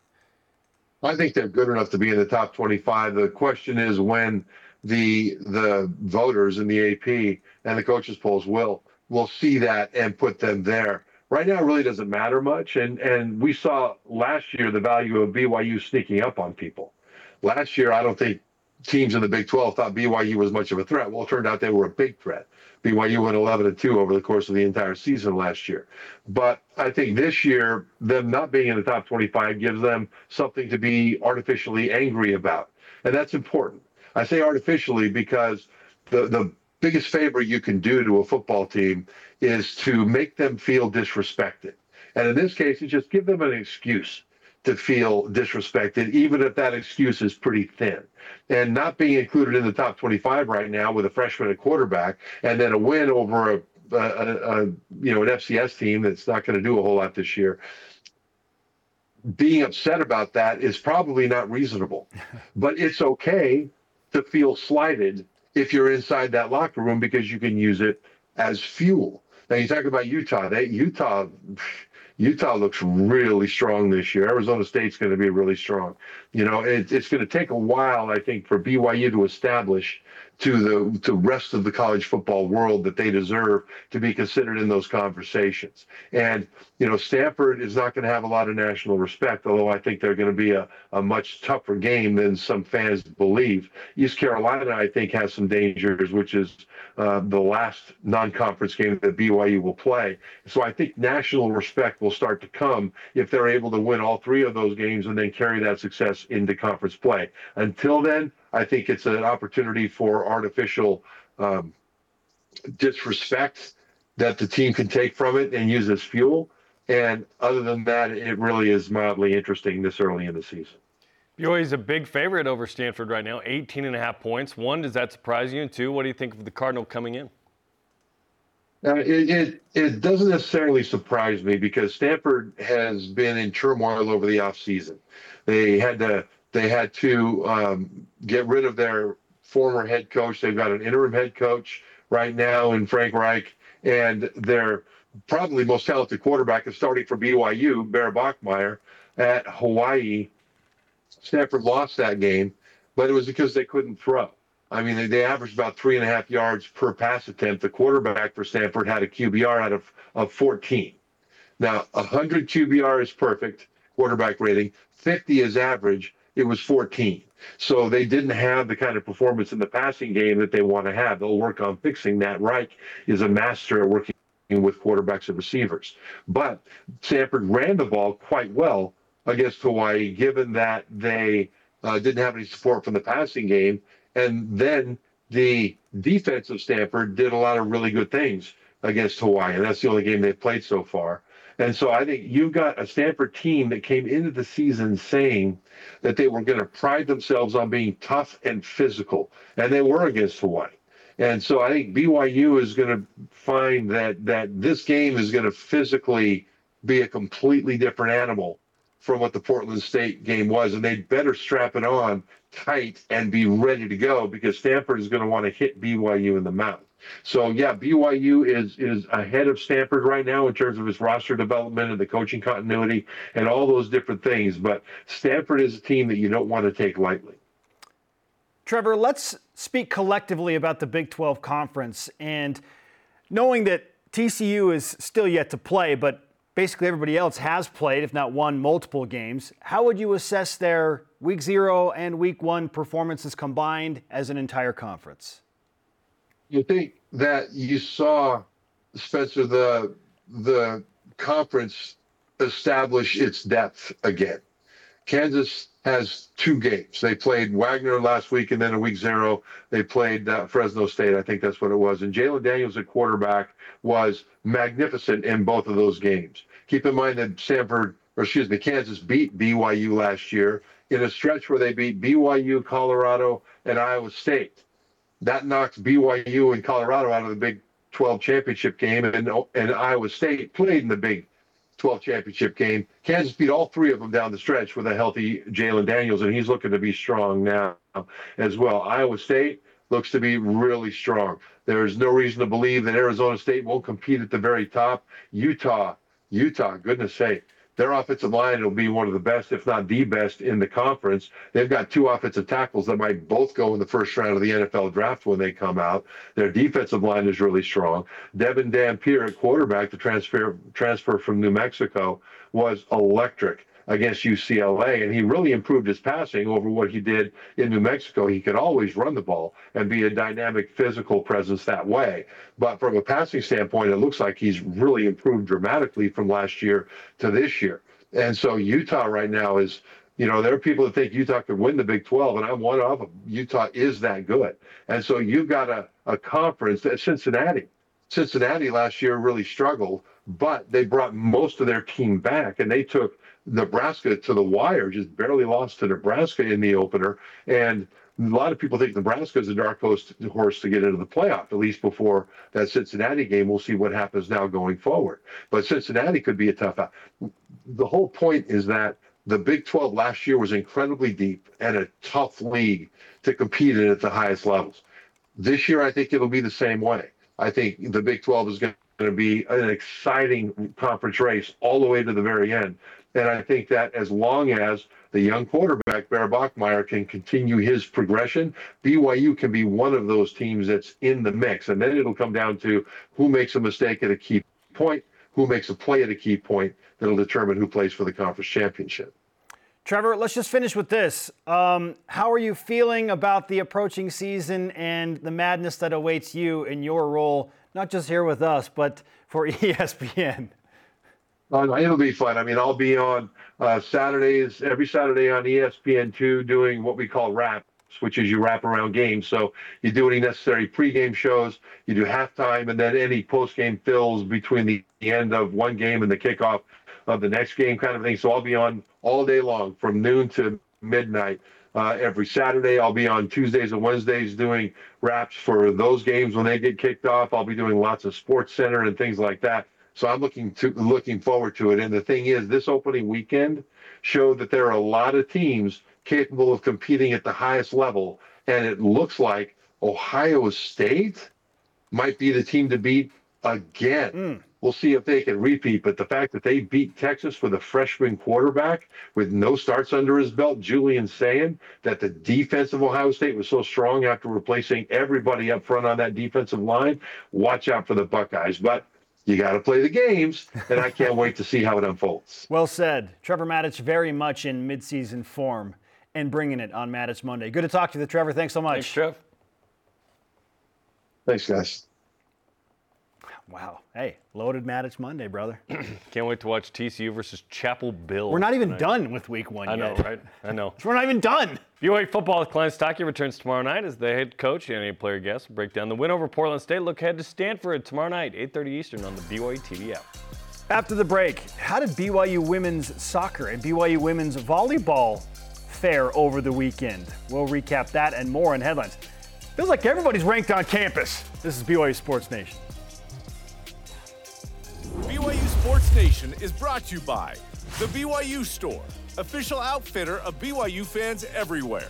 [SPEAKER 10] I think they're good enough to be in the top 25. The question is when the voters in the AP and the coaches polls will see that and put them there. Right now, it really doesn't matter much. And we saw last year the value of BYU sneaking up on people. Last year, I don't think teams in the Big 12 thought BYU was much of a threat. Well, it turned out they were a big threat. BYU went 11-2 over the course of the entire season last year. But I think this year, them not being in the top 25 gives them something to be artificially angry about. And that's important. I say artificially because the biggest favor you can do to a football team is to make them feel disrespected. And in this case, it's just give them an excuse to feel disrespected, even if that excuse is pretty thin. And not being included in the top 25 right now with a freshman at quarterback and then a win over an FCS team that's not going to do a whole lot this year, being upset about that is probably not reasonable. But it's okay to feel slighted if you're inside that locker room because you can use it as fuel. Now, you talk about Utah. Utah looks really strong this year. Arizona State's going to be really strong. You know, it's going to take a while, I think, for BYU to establish to the rest of the college football world that they deserve to be considered in those conversations. And, Stanford is not going to have a lot of national respect, although I think they're going to be a much tougher game than some fans believe. East Carolina, I think, has some dangers, which is the last non-conference game that BYU will play. So I think national respect will start to come if they're able to win all 3 of those games and then carry that success into conference play. Until then, I think it's an opportunity for artificial disrespect that the team can take from it and use as fuel. And other than that, it really is mildly interesting this early in the season.
[SPEAKER 2] BYU is a big favorite over Stanford right now, 18.5 points. 1, does that surprise you? And 2, what do you think of the Cardinal coming in?
[SPEAKER 10] It doesn't necessarily surprise me because Stanford has been in turmoil over the offseason. They had to get rid of their former head coach. They've got an interim head coach right now in Frank Reich, and their probably most talented quarterback is starting for BYU, Bear Bachmeier, at Hawaii. Stanford lost that game, but it was because they couldn't throw. I mean, they averaged about 3.5 yards per pass attempt. The quarterback for Stanford had a QBR of 14. Now, 100 QBR is perfect quarterback rating. 50 is average. It was 14. So they didn't have the kind of performance in the passing game that they want to have. They'll work on fixing that. Reich is a master at working with quarterbacks and receivers. But Stanford ran the ball quite well against Hawaii, given that they didn't have any support from the passing game. And then the defense of Stanford did a lot of really good things against Hawaii, and that's the only game they've played so far. And so I think you've got a Stanford team that came into the season saying that they were going to pride themselves on being tough and physical, and they were against Hawaii. And so I think BYU is going to find that this game is going to physically be a completely different animal from what the Portland State game was, and they'd better strap it on tight and be ready to go because Stanford is going to want to hit BYU in the mouth. So, yeah, BYU is ahead of Stanford right now in terms of its roster development and the coaching continuity and all those different things, but Stanford is a team that you don't want to take lightly.
[SPEAKER 1] Trevor, let's speak collectively about the Big 12 Conference, and knowing that TCU is still yet to play, but basically everybody else has played, if not won, multiple games. How would you assess their Week 0 and Week 1 performances combined as an entire conference?
[SPEAKER 10] You think that you saw, Spencer, the conference establish its depth again. Kansas has 2 games. They played Wagner last week, and then in Week 0, they played Fresno State. I think that's what it was. And Jalen Daniels at quarterback was magnificent in both of those games. Keep in mind that Kansas beat BYU last year in a stretch where they beat BYU, Colorado, and Iowa State. That knocks BYU and Colorado out of the Big 12 championship game, and Iowa State played in the Big 12 championship game. Kansas beat all 3 of them down the stretch with a healthy Jalen Daniels, and he's looking to be strong now as well. Iowa State looks to be really strong. There's no reason to believe that Arizona State won't compete at the very top. Utah, goodness sake. Their offensive line will be one of the best, if not the best, in the conference. They've got 2 offensive tackles that might both go in the first round of the NFL draft when they come out. Their defensive line is really strong. Devin Dampier at quarterback, the transfer from New Mexico, was electric against UCLA, and he really improved his passing over what he did in New Mexico. He could always run the ball and be a dynamic physical presence that way. But from a passing standpoint, it looks like he's really improved dramatically from last year to this year. And so Utah right now is, there are people that think Utah could win the Big 12, and I'm one of them. Utah is that good. And so you've got a conference that Cincinnati last year really struggled, but they brought most of their team back, and they took Nebraska to the wire, just barely lost to Nebraska in the opener. And a lot of people think Nebraska is a dark horse to get into the playoff, at least before that Cincinnati game. We'll see what happens now going forward. But Cincinnati could be a tough out. The whole point is that the Big 12 last year was incredibly deep and a tough league to compete in at the highest levels. This year, I think it'll be the same way. I think the Big 12 is going going to be an exciting conference race all the way to the very end. And I think that as long as the young quarterback, Bear Bachmeier, can continue his progression, BYU can be one of those teams that's in the mix. And then it'll come down to who makes a mistake at a key point, who makes a play at a key point that'll determine who plays for the conference championship.
[SPEAKER 1] Trevor, let's just finish with this. How are you feeling about the approaching season and the madness that awaits you in your role, not just here with us, but for ESPN?
[SPEAKER 10] It'll be fun. I mean, I'll be on Saturdays, every Saturday on ESPN2 doing what we call wraps, which is you wrap around games. So you do any necessary pregame shows, you do halftime, and then any postgame fills between the end of one game and the kickoff of the next game kind of thing. So I'll be on all day long from noon to midnight. Every Saturday, I'll be on Tuesdays and Wednesdays doing wraps for those games when they get kicked off. I'll be doing lots of Sports Center and things like that. So I'm looking forward to it. And the thing is, this opening weekend showed that there are a lot of teams capable of competing at the highest level. And it looks like Ohio State might be the team to beat again. We'll see if they can repeat. But the fact that they beat Texas with a freshman quarterback with no starts under his belt, Julian saying that the defense of Ohio State was so strong after replacing everybody up front on that defensive line, watch out for the Buckeyes. But you got to play the games, and I can't wait to see how it unfolds.
[SPEAKER 1] Well said. Trevor Matich very much in midseason form and bringing it on Matich Monday. Good to talk to you, Trevor. Thanks so much.
[SPEAKER 2] Thanks, Trev.
[SPEAKER 10] Thanks, guys.
[SPEAKER 1] Wow. Hey, loaded Matich Monday, brother.
[SPEAKER 2] Can't wait to watch TCU versus Chapel Bill.
[SPEAKER 1] We're not even done with week one yet.
[SPEAKER 2] I know, right? I know.
[SPEAKER 1] We're not even done.
[SPEAKER 2] BYU football with Klein Stocky returns tomorrow night as the head coach and a player guest will break down the win over Portland State. Look ahead to Stanford tomorrow night, 8:30 Eastern on the BYU TV app.
[SPEAKER 1] After the break, how did BYU women's soccer and BYU women's volleyball fare over the weekend? We'll recap that and more in headlines. Feels like everybody's ranked on campus. This is BYU Sports Nation.
[SPEAKER 11] BYU Sports Nation is brought to you by The BYU Store, official outfitter of BYU fans everywhere.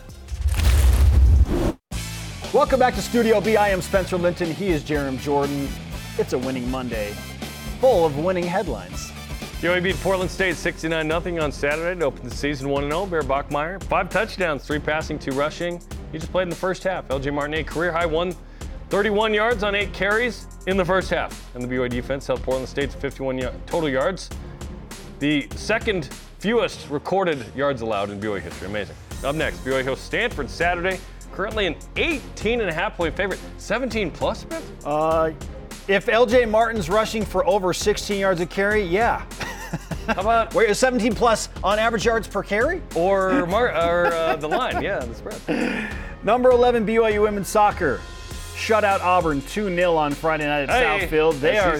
[SPEAKER 1] Welcome back to Studio B. I am Spencer Linton. He is Jerem Jordan. It's a winning Monday, full of winning headlines.
[SPEAKER 2] BYU beat Portland State 69-0 on Saturday to open the season 1-0. Bear Bachmeier, 5 touchdowns, 3 passing, 2 rushing. He just played in the first half. LJ Martinet, career high 131 yards on 8 carries in the first half. And the BYU defense held Portland State to 51 total yards. The second fewest recorded yards allowed in BYU history. Amazing. Up next, BYU hosts Stanford Saturday. Currently an 18.5-point favorite. 17-plus, Spence?
[SPEAKER 1] If LJ Martin's rushing for over 16 yards a carry, yeah.
[SPEAKER 2] How about
[SPEAKER 1] 17-plus on average yards per carry?
[SPEAKER 2] Or the line, yeah, the spread.
[SPEAKER 1] Number 11, BYU women's soccer. Shut out Auburn 2-0 on Friday night at Southfield. They are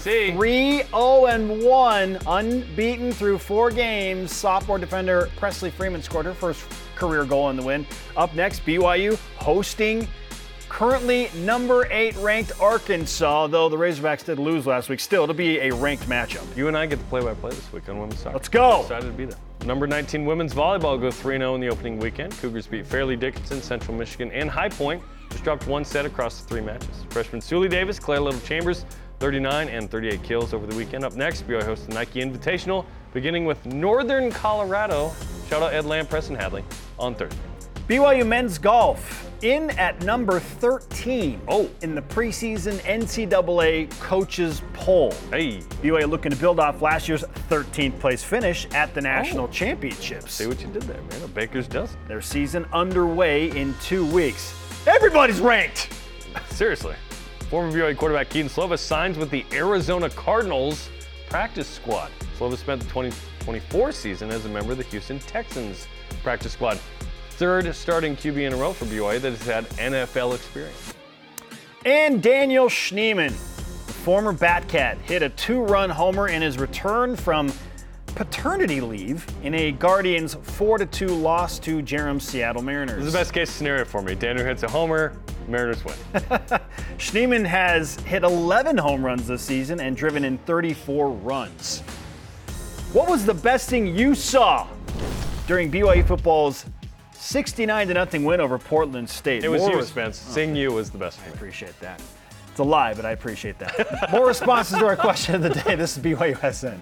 [SPEAKER 1] 3-0-1, unbeaten through 4 games. Sophomore defender Presley Freeman scored her first career goal in the win. Up next, BYU hosting currently number 8 ranked Arkansas, though the Razorbacks did lose last week. Still, it'll be a ranked matchup.
[SPEAKER 2] You and I get the play-by-play this week on women's soccer.
[SPEAKER 1] Let's go.
[SPEAKER 2] I'm excited to be there. Number 19 women's volleyball go 3-0 in the opening weekend. Cougars beat Fairleigh Dickinson, Central Michigan, and High Point. Just dropped 1 set across the 3 matches. Freshman Sully Davis, Claire Little Chambers, 39 and 38 kills over the weekend. Up next, BYU hosts the Nike Invitational, beginning with Northern Colorado. Shout out Ed Lamb, Preston Hadley on Thursday.
[SPEAKER 1] BYU men's golf in at number 13 in the preseason NCAA coaches poll.
[SPEAKER 2] Hey.
[SPEAKER 1] BYU looking to build off last year's 13th place finish at the national championships.
[SPEAKER 2] See what you did there, man. A baker's dozen.
[SPEAKER 1] Their season underway in 2 weeks. Everybody's ranked.
[SPEAKER 2] Seriously. Former BYU quarterback Keaton Slovis signs with the Arizona Cardinals practice squad. Slovis spent the 2024 season as a member of the Houston Texans practice squad. 3rd starting QB in a row for BYU that has had NFL experience.
[SPEAKER 1] And Daniel Schneemann, the former Batcat, hit a 2-run homer in his return from paternity leave in a Guardians 4-2 loss to Jerem's Seattle Mariners.
[SPEAKER 2] This is the best case scenario for me. Daniel hits a homer, Mariners win.
[SPEAKER 1] Schneemann has hit 11 home runs this season and driven in 34 runs. What was the best thing you saw during BYU football's 69-0 win over Portland State?
[SPEAKER 2] It was you, Spence. Seeing you was the best.
[SPEAKER 1] I appreciate that. It's a lie, but I appreciate that. More responses to our question of the day. This is BYUSN.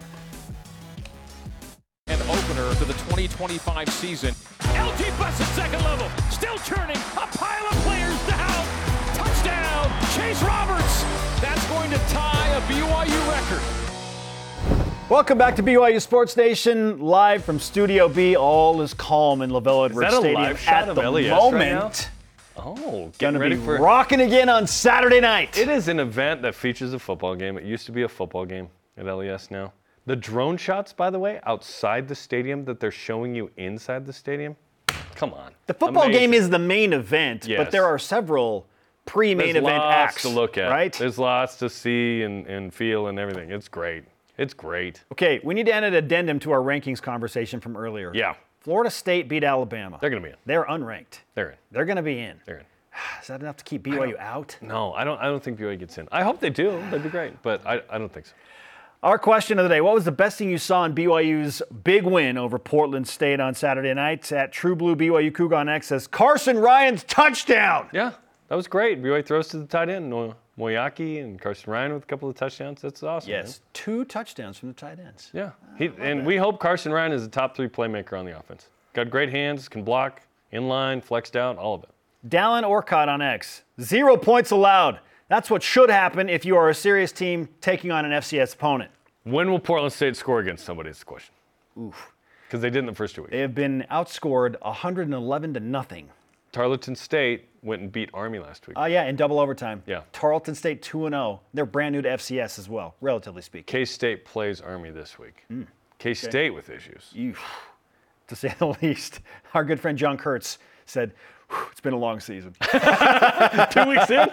[SPEAKER 4] An opener to the 2025 season. LG Bus at second level, still churning, a pile of players down. Touchdown, Chase Roberts. That's going to tie a BYU record.
[SPEAKER 1] Welcome back to BYU Sports Nation, live from Studio B. All is calm in LaVelle Edwards Stadium
[SPEAKER 2] live shot
[SPEAKER 1] at
[SPEAKER 2] of
[SPEAKER 1] the
[SPEAKER 2] LES
[SPEAKER 1] moment.
[SPEAKER 2] right Oh,
[SPEAKER 1] Gonna be rocking again on Saturday night.
[SPEAKER 2] It is an event that features a football game. It used to be a football game at LES now. The drone shots, by the way, outside the stadium that they're showing you inside the stadium, come on.
[SPEAKER 1] The football game is the main event,
[SPEAKER 2] Yes.
[SPEAKER 1] but there are several pre-main
[SPEAKER 2] There's
[SPEAKER 1] event
[SPEAKER 2] lots
[SPEAKER 1] acts
[SPEAKER 2] to look at.
[SPEAKER 1] right?
[SPEAKER 2] There's lots to see and feel and everything. It's great. It's great.
[SPEAKER 1] Okay, we need to add an addendum to our rankings conversation from earlier.
[SPEAKER 2] Yeah.
[SPEAKER 1] Florida State beat Alabama.
[SPEAKER 2] They're going to be in.
[SPEAKER 1] They're unranked.
[SPEAKER 2] They're in.
[SPEAKER 1] They're going to be in.
[SPEAKER 2] They're in.
[SPEAKER 1] Is that enough to keep BYU out?
[SPEAKER 2] No, I don't think BYU gets in. I hope they do. That'd be great. But I don't think so.
[SPEAKER 1] Our question of the day, what was the best thing you saw in BYU's big win over Portland State on Saturday night? At True Blue BYU Cougar on X says, Carson Ryan's touchdown.
[SPEAKER 2] Yeah, that was great. BYU throws to the tight end, Moyaki and Carson Ryan with a couple of touchdowns. That's awesome.
[SPEAKER 1] Yes,
[SPEAKER 2] man.
[SPEAKER 1] 2 touchdowns from the tight ends.
[SPEAKER 2] Yeah, we hope Carson Ryan is a top 3 playmaker on the offense. Got great hands, can block, in line, flexed out, all of it.
[SPEAKER 1] Dallin Orcott on X, 0 points allowed. That's what should happen if you are a serious team taking on an FCS opponent.
[SPEAKER 2] When will Portland State score against somebody is the question.
[SPEAKER 1] Oof.
[SPEAKER 2] Because they did in the first 2 weeks.
[SPEAKER 1] They have been outscored 111-0.
[SPEAKER 2] Tarleton State went and beat Army last week.
[SPEAKER 1] Yeah, in double overtime.
[SPEAKER 2] Yeah.
[SPEAKER 1] Tarleton State 2-0. They're brand new to FCS as well, relatively speaking.
[SPEAKER 2] K-State plays Army this week. K-State with issues.
[SPEAKER 1] To say the least. Our good friend John Kurtz said, it's been a long season.
[SPEAKER 2] 2 weeks in?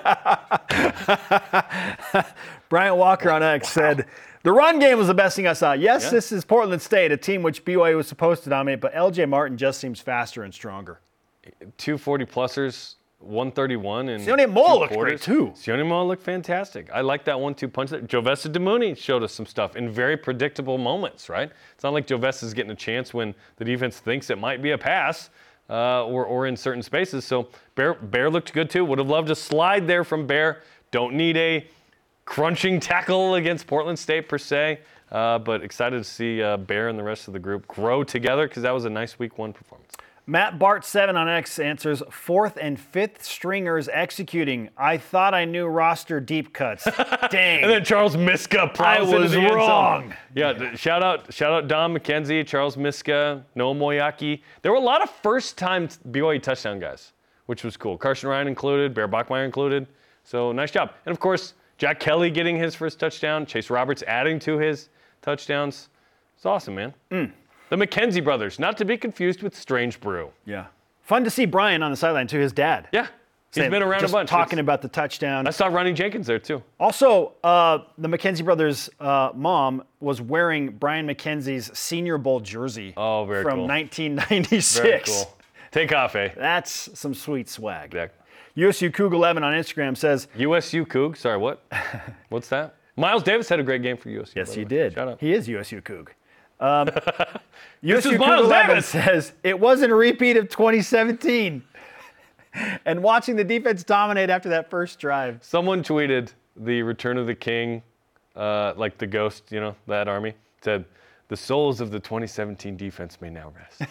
[SPEAKER 1] Bryant Walker on X said, the run game was the best thing I saw. Yes, This is Portland State, a team which BYU was supposed to dominate, but LJ Martin just seems faster and stronger.
[SPEAKER 2] 2 40-plussers, 131 in
[SPEAKER 1] Sione Moa looked
[SPEAKER 2] 2
[SPEAKER 1] great, too.
[SPEAKER 2] Sione Moa looked fantastic. I like that 1-2 punch. Jovessa Demouni showed us some stuff in very predictable moments, right? It's not like Jovessa's getting a chance when the defense thinks it might be a pass or in certain spaces. So Bear looked good, too. Would have loved a slide there from Bear. Don't need a crunching tackle against Portland State, per se. But excited to see Bear and the rest of the group grow together because that was a nice Week 1 performance.
[SPEAKER 1] Matt Bart 7 on X answers, 4th and 5th stringers executing. I thought I knew roster deep cuts. Dang.
[SPEAKER 2] And then Charles Miska plows into the end zone.
[SPEAKER 1] wrong.
[SPEAKER 2] Yeah, shout out Don McKenzie, Charles Miska, Noah Moyaki. There were a lot of first-time BYU touchdown guys, which was cool. Carson Ryan included, Bear Bachmeier included. So nice job. And of course, Jack Kelly getting his first touchdown, Chase Roberts adding to his touchdowns. It's awesome, man. The McKenzie brothers, not to be confused with Strange Brew.
[SPEAKER 1] Yeah. Fun to see Brian on the sideline, too, his dad.
[SPEAKER 2] Yeah. He's been around
[SPEAKER 1] just
[SPEAKER 2] a bunch.
[SPEAKER 1] Talking about the touchdown.
[SPEAKER 2] I saw Ronnie Jenkins there, too.
[SPEAKER 1] Also, the McKenzie brothers' mom was wearing Brian McKenzie's Senior Bowl jersey
[SPEAKER 2] Oh, very
[SPEAKER 1] from
[SPEAKER 2] cool.
[SPEAKER 1] 1996.
[SPEAKER 2] Very cool. Take off, eh?
[SPEAKER 1] That's some sweet swag.
[SPEAKER 2] Yeah.
[SPEAKER 1] USU Coug 11 on Instagram says,
[SPEAKER 2] USU Coug? Sorry, what? What's that? Miles Davis had a great game for USU.
[SPEAKER 1] yes,
[SPEAKER 2] by the
[SPEAKER 1] he
[SPEAKER 2] way.
[SPEAKER 1] did.
[SPEAKER 2] Shout out.
[SPEAKER 1] He is USU Coug.
[SPEAKER 2] This
[SPEAKER 1] USU
[SPEAKER 2] is Miles
[SPEAKER 1] Coug 11
[SPEAKER 2] Davis.
[SPEAKER 1] says, it wasn't a repeat of 2017. And watching the defense dominate after that first drive.
[SPEAKER 2] Someone tweeted the Return of the King, like the ghost, that army, said, the souls of the 2017 defense may now rest.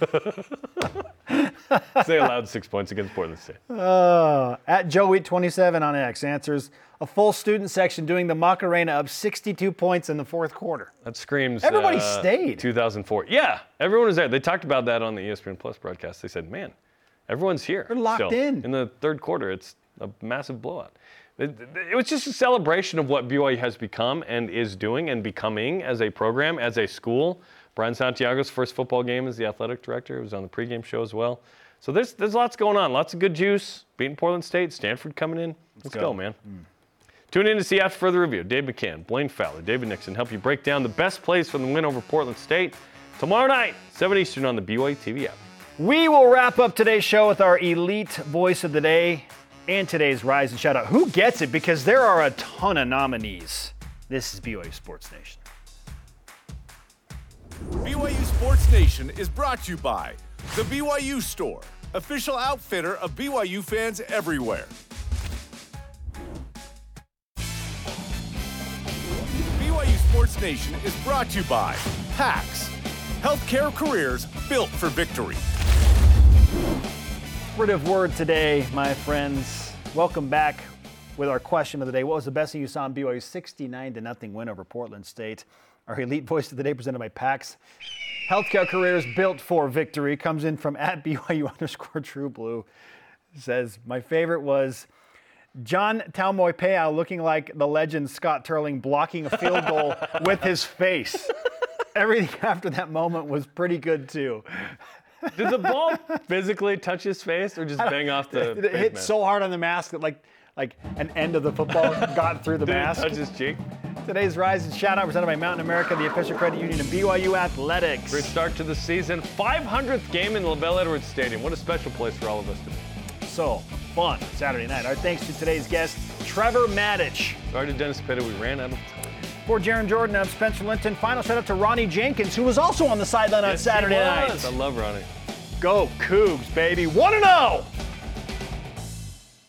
[SPEAKER 2] They allowed 6 points against Portland State.
[SPEAKER 1] At JoeWheat27 on X answers, a full student section doing the Macarena up 62 points in the fourth quarter.
[SPEAKER 2] That screams
[SPEAKER 1] Everybody stayed.
[SPEAKER 2] 2004. Yeah, everyone was there. They talked about that on the ESPN Plus broadcast. They said, man, everyone's here.
[SPEAKER 1] They're locked
[SPEAKER 2] still.
[SPEAKER 1] in.
[SPEAKER 2] In the third quarter, it's a massive blowout. It was just a celebration of what BYU has become and is doing and becoming as a program, as a school. Brian Santiago's first football game as the athletic director. It was on the pregame show as well. So there's lots going on. Lots of good juice. Beating Portland State, Stanford coming in. Let's go, man. Tune in to see After Further Review. Dave McCann, Blaine Fowler, David Nixon help you break down the best plays from the win over Portland State. Tomorrow night, 7 Eastern on the BYU TV app.
[SPEAKER 1] We will wrap up today's show with our elite voice of the day and today's Rise and Shout Out. Who gets it? Because there are a ton of nominees. This is BYU Sports Nation.
[SPEAKER 11] BYU Sports Nation is brought to you by The BYU Store, official outfitter of BYU fans everywhere. Sports Nation is brought to you by PAX. Healthcare careers built for victory.
[SPEAKER 1] Operative word today, my friends. Welcome back with our question of the day. What was the best thing you saw in BYU's 69-0 win over Portland State? Our elite voice of the day presented by PAX. Healthcare careers built for victory comes in from @BYU_TrueBlue. Says, my favorite was John Taumoepeau looking like the legend Scott Turling blocking a field goal with his face. Everything after that moment was pretty good too.
[SPEAKER 2] Did the ball physically touch his face or just bang off the
[SPEAKER 1] It hit
[SPEAKER 2] mask?
[SPEAKER 1] so hard on the mask that like an end of the football got through the
[SPEAKER 2] Did
[SPEAKER 1] mask.
[SPEAKER 2] it touch his cheek?
[SPEAKER 1] Today's Rise and Shout Out presented by Mountain America, the official credit union of BYU Athletics.
[SPEAKER 2] Great start to the season. 500th game in LaBelle Edwards Stadium. What a special place for all of us today.
[SPEAKER 1] So fun Saturday night. Our thanks to today's guest, Trevor Maddich.
[SPEAKER 2] Sorry to Dennis Pitta, we ran out of time.
[SPEAKER 1] For Jaron Jordan, I'm Spencer Linton. Final shout out to Ronnie Jenkins, who was also on the sideline on Saturday night.
[SPEAKER 2] I love Ronnie.
[SPEAKER 1] Go Cougs, baby. 1-0!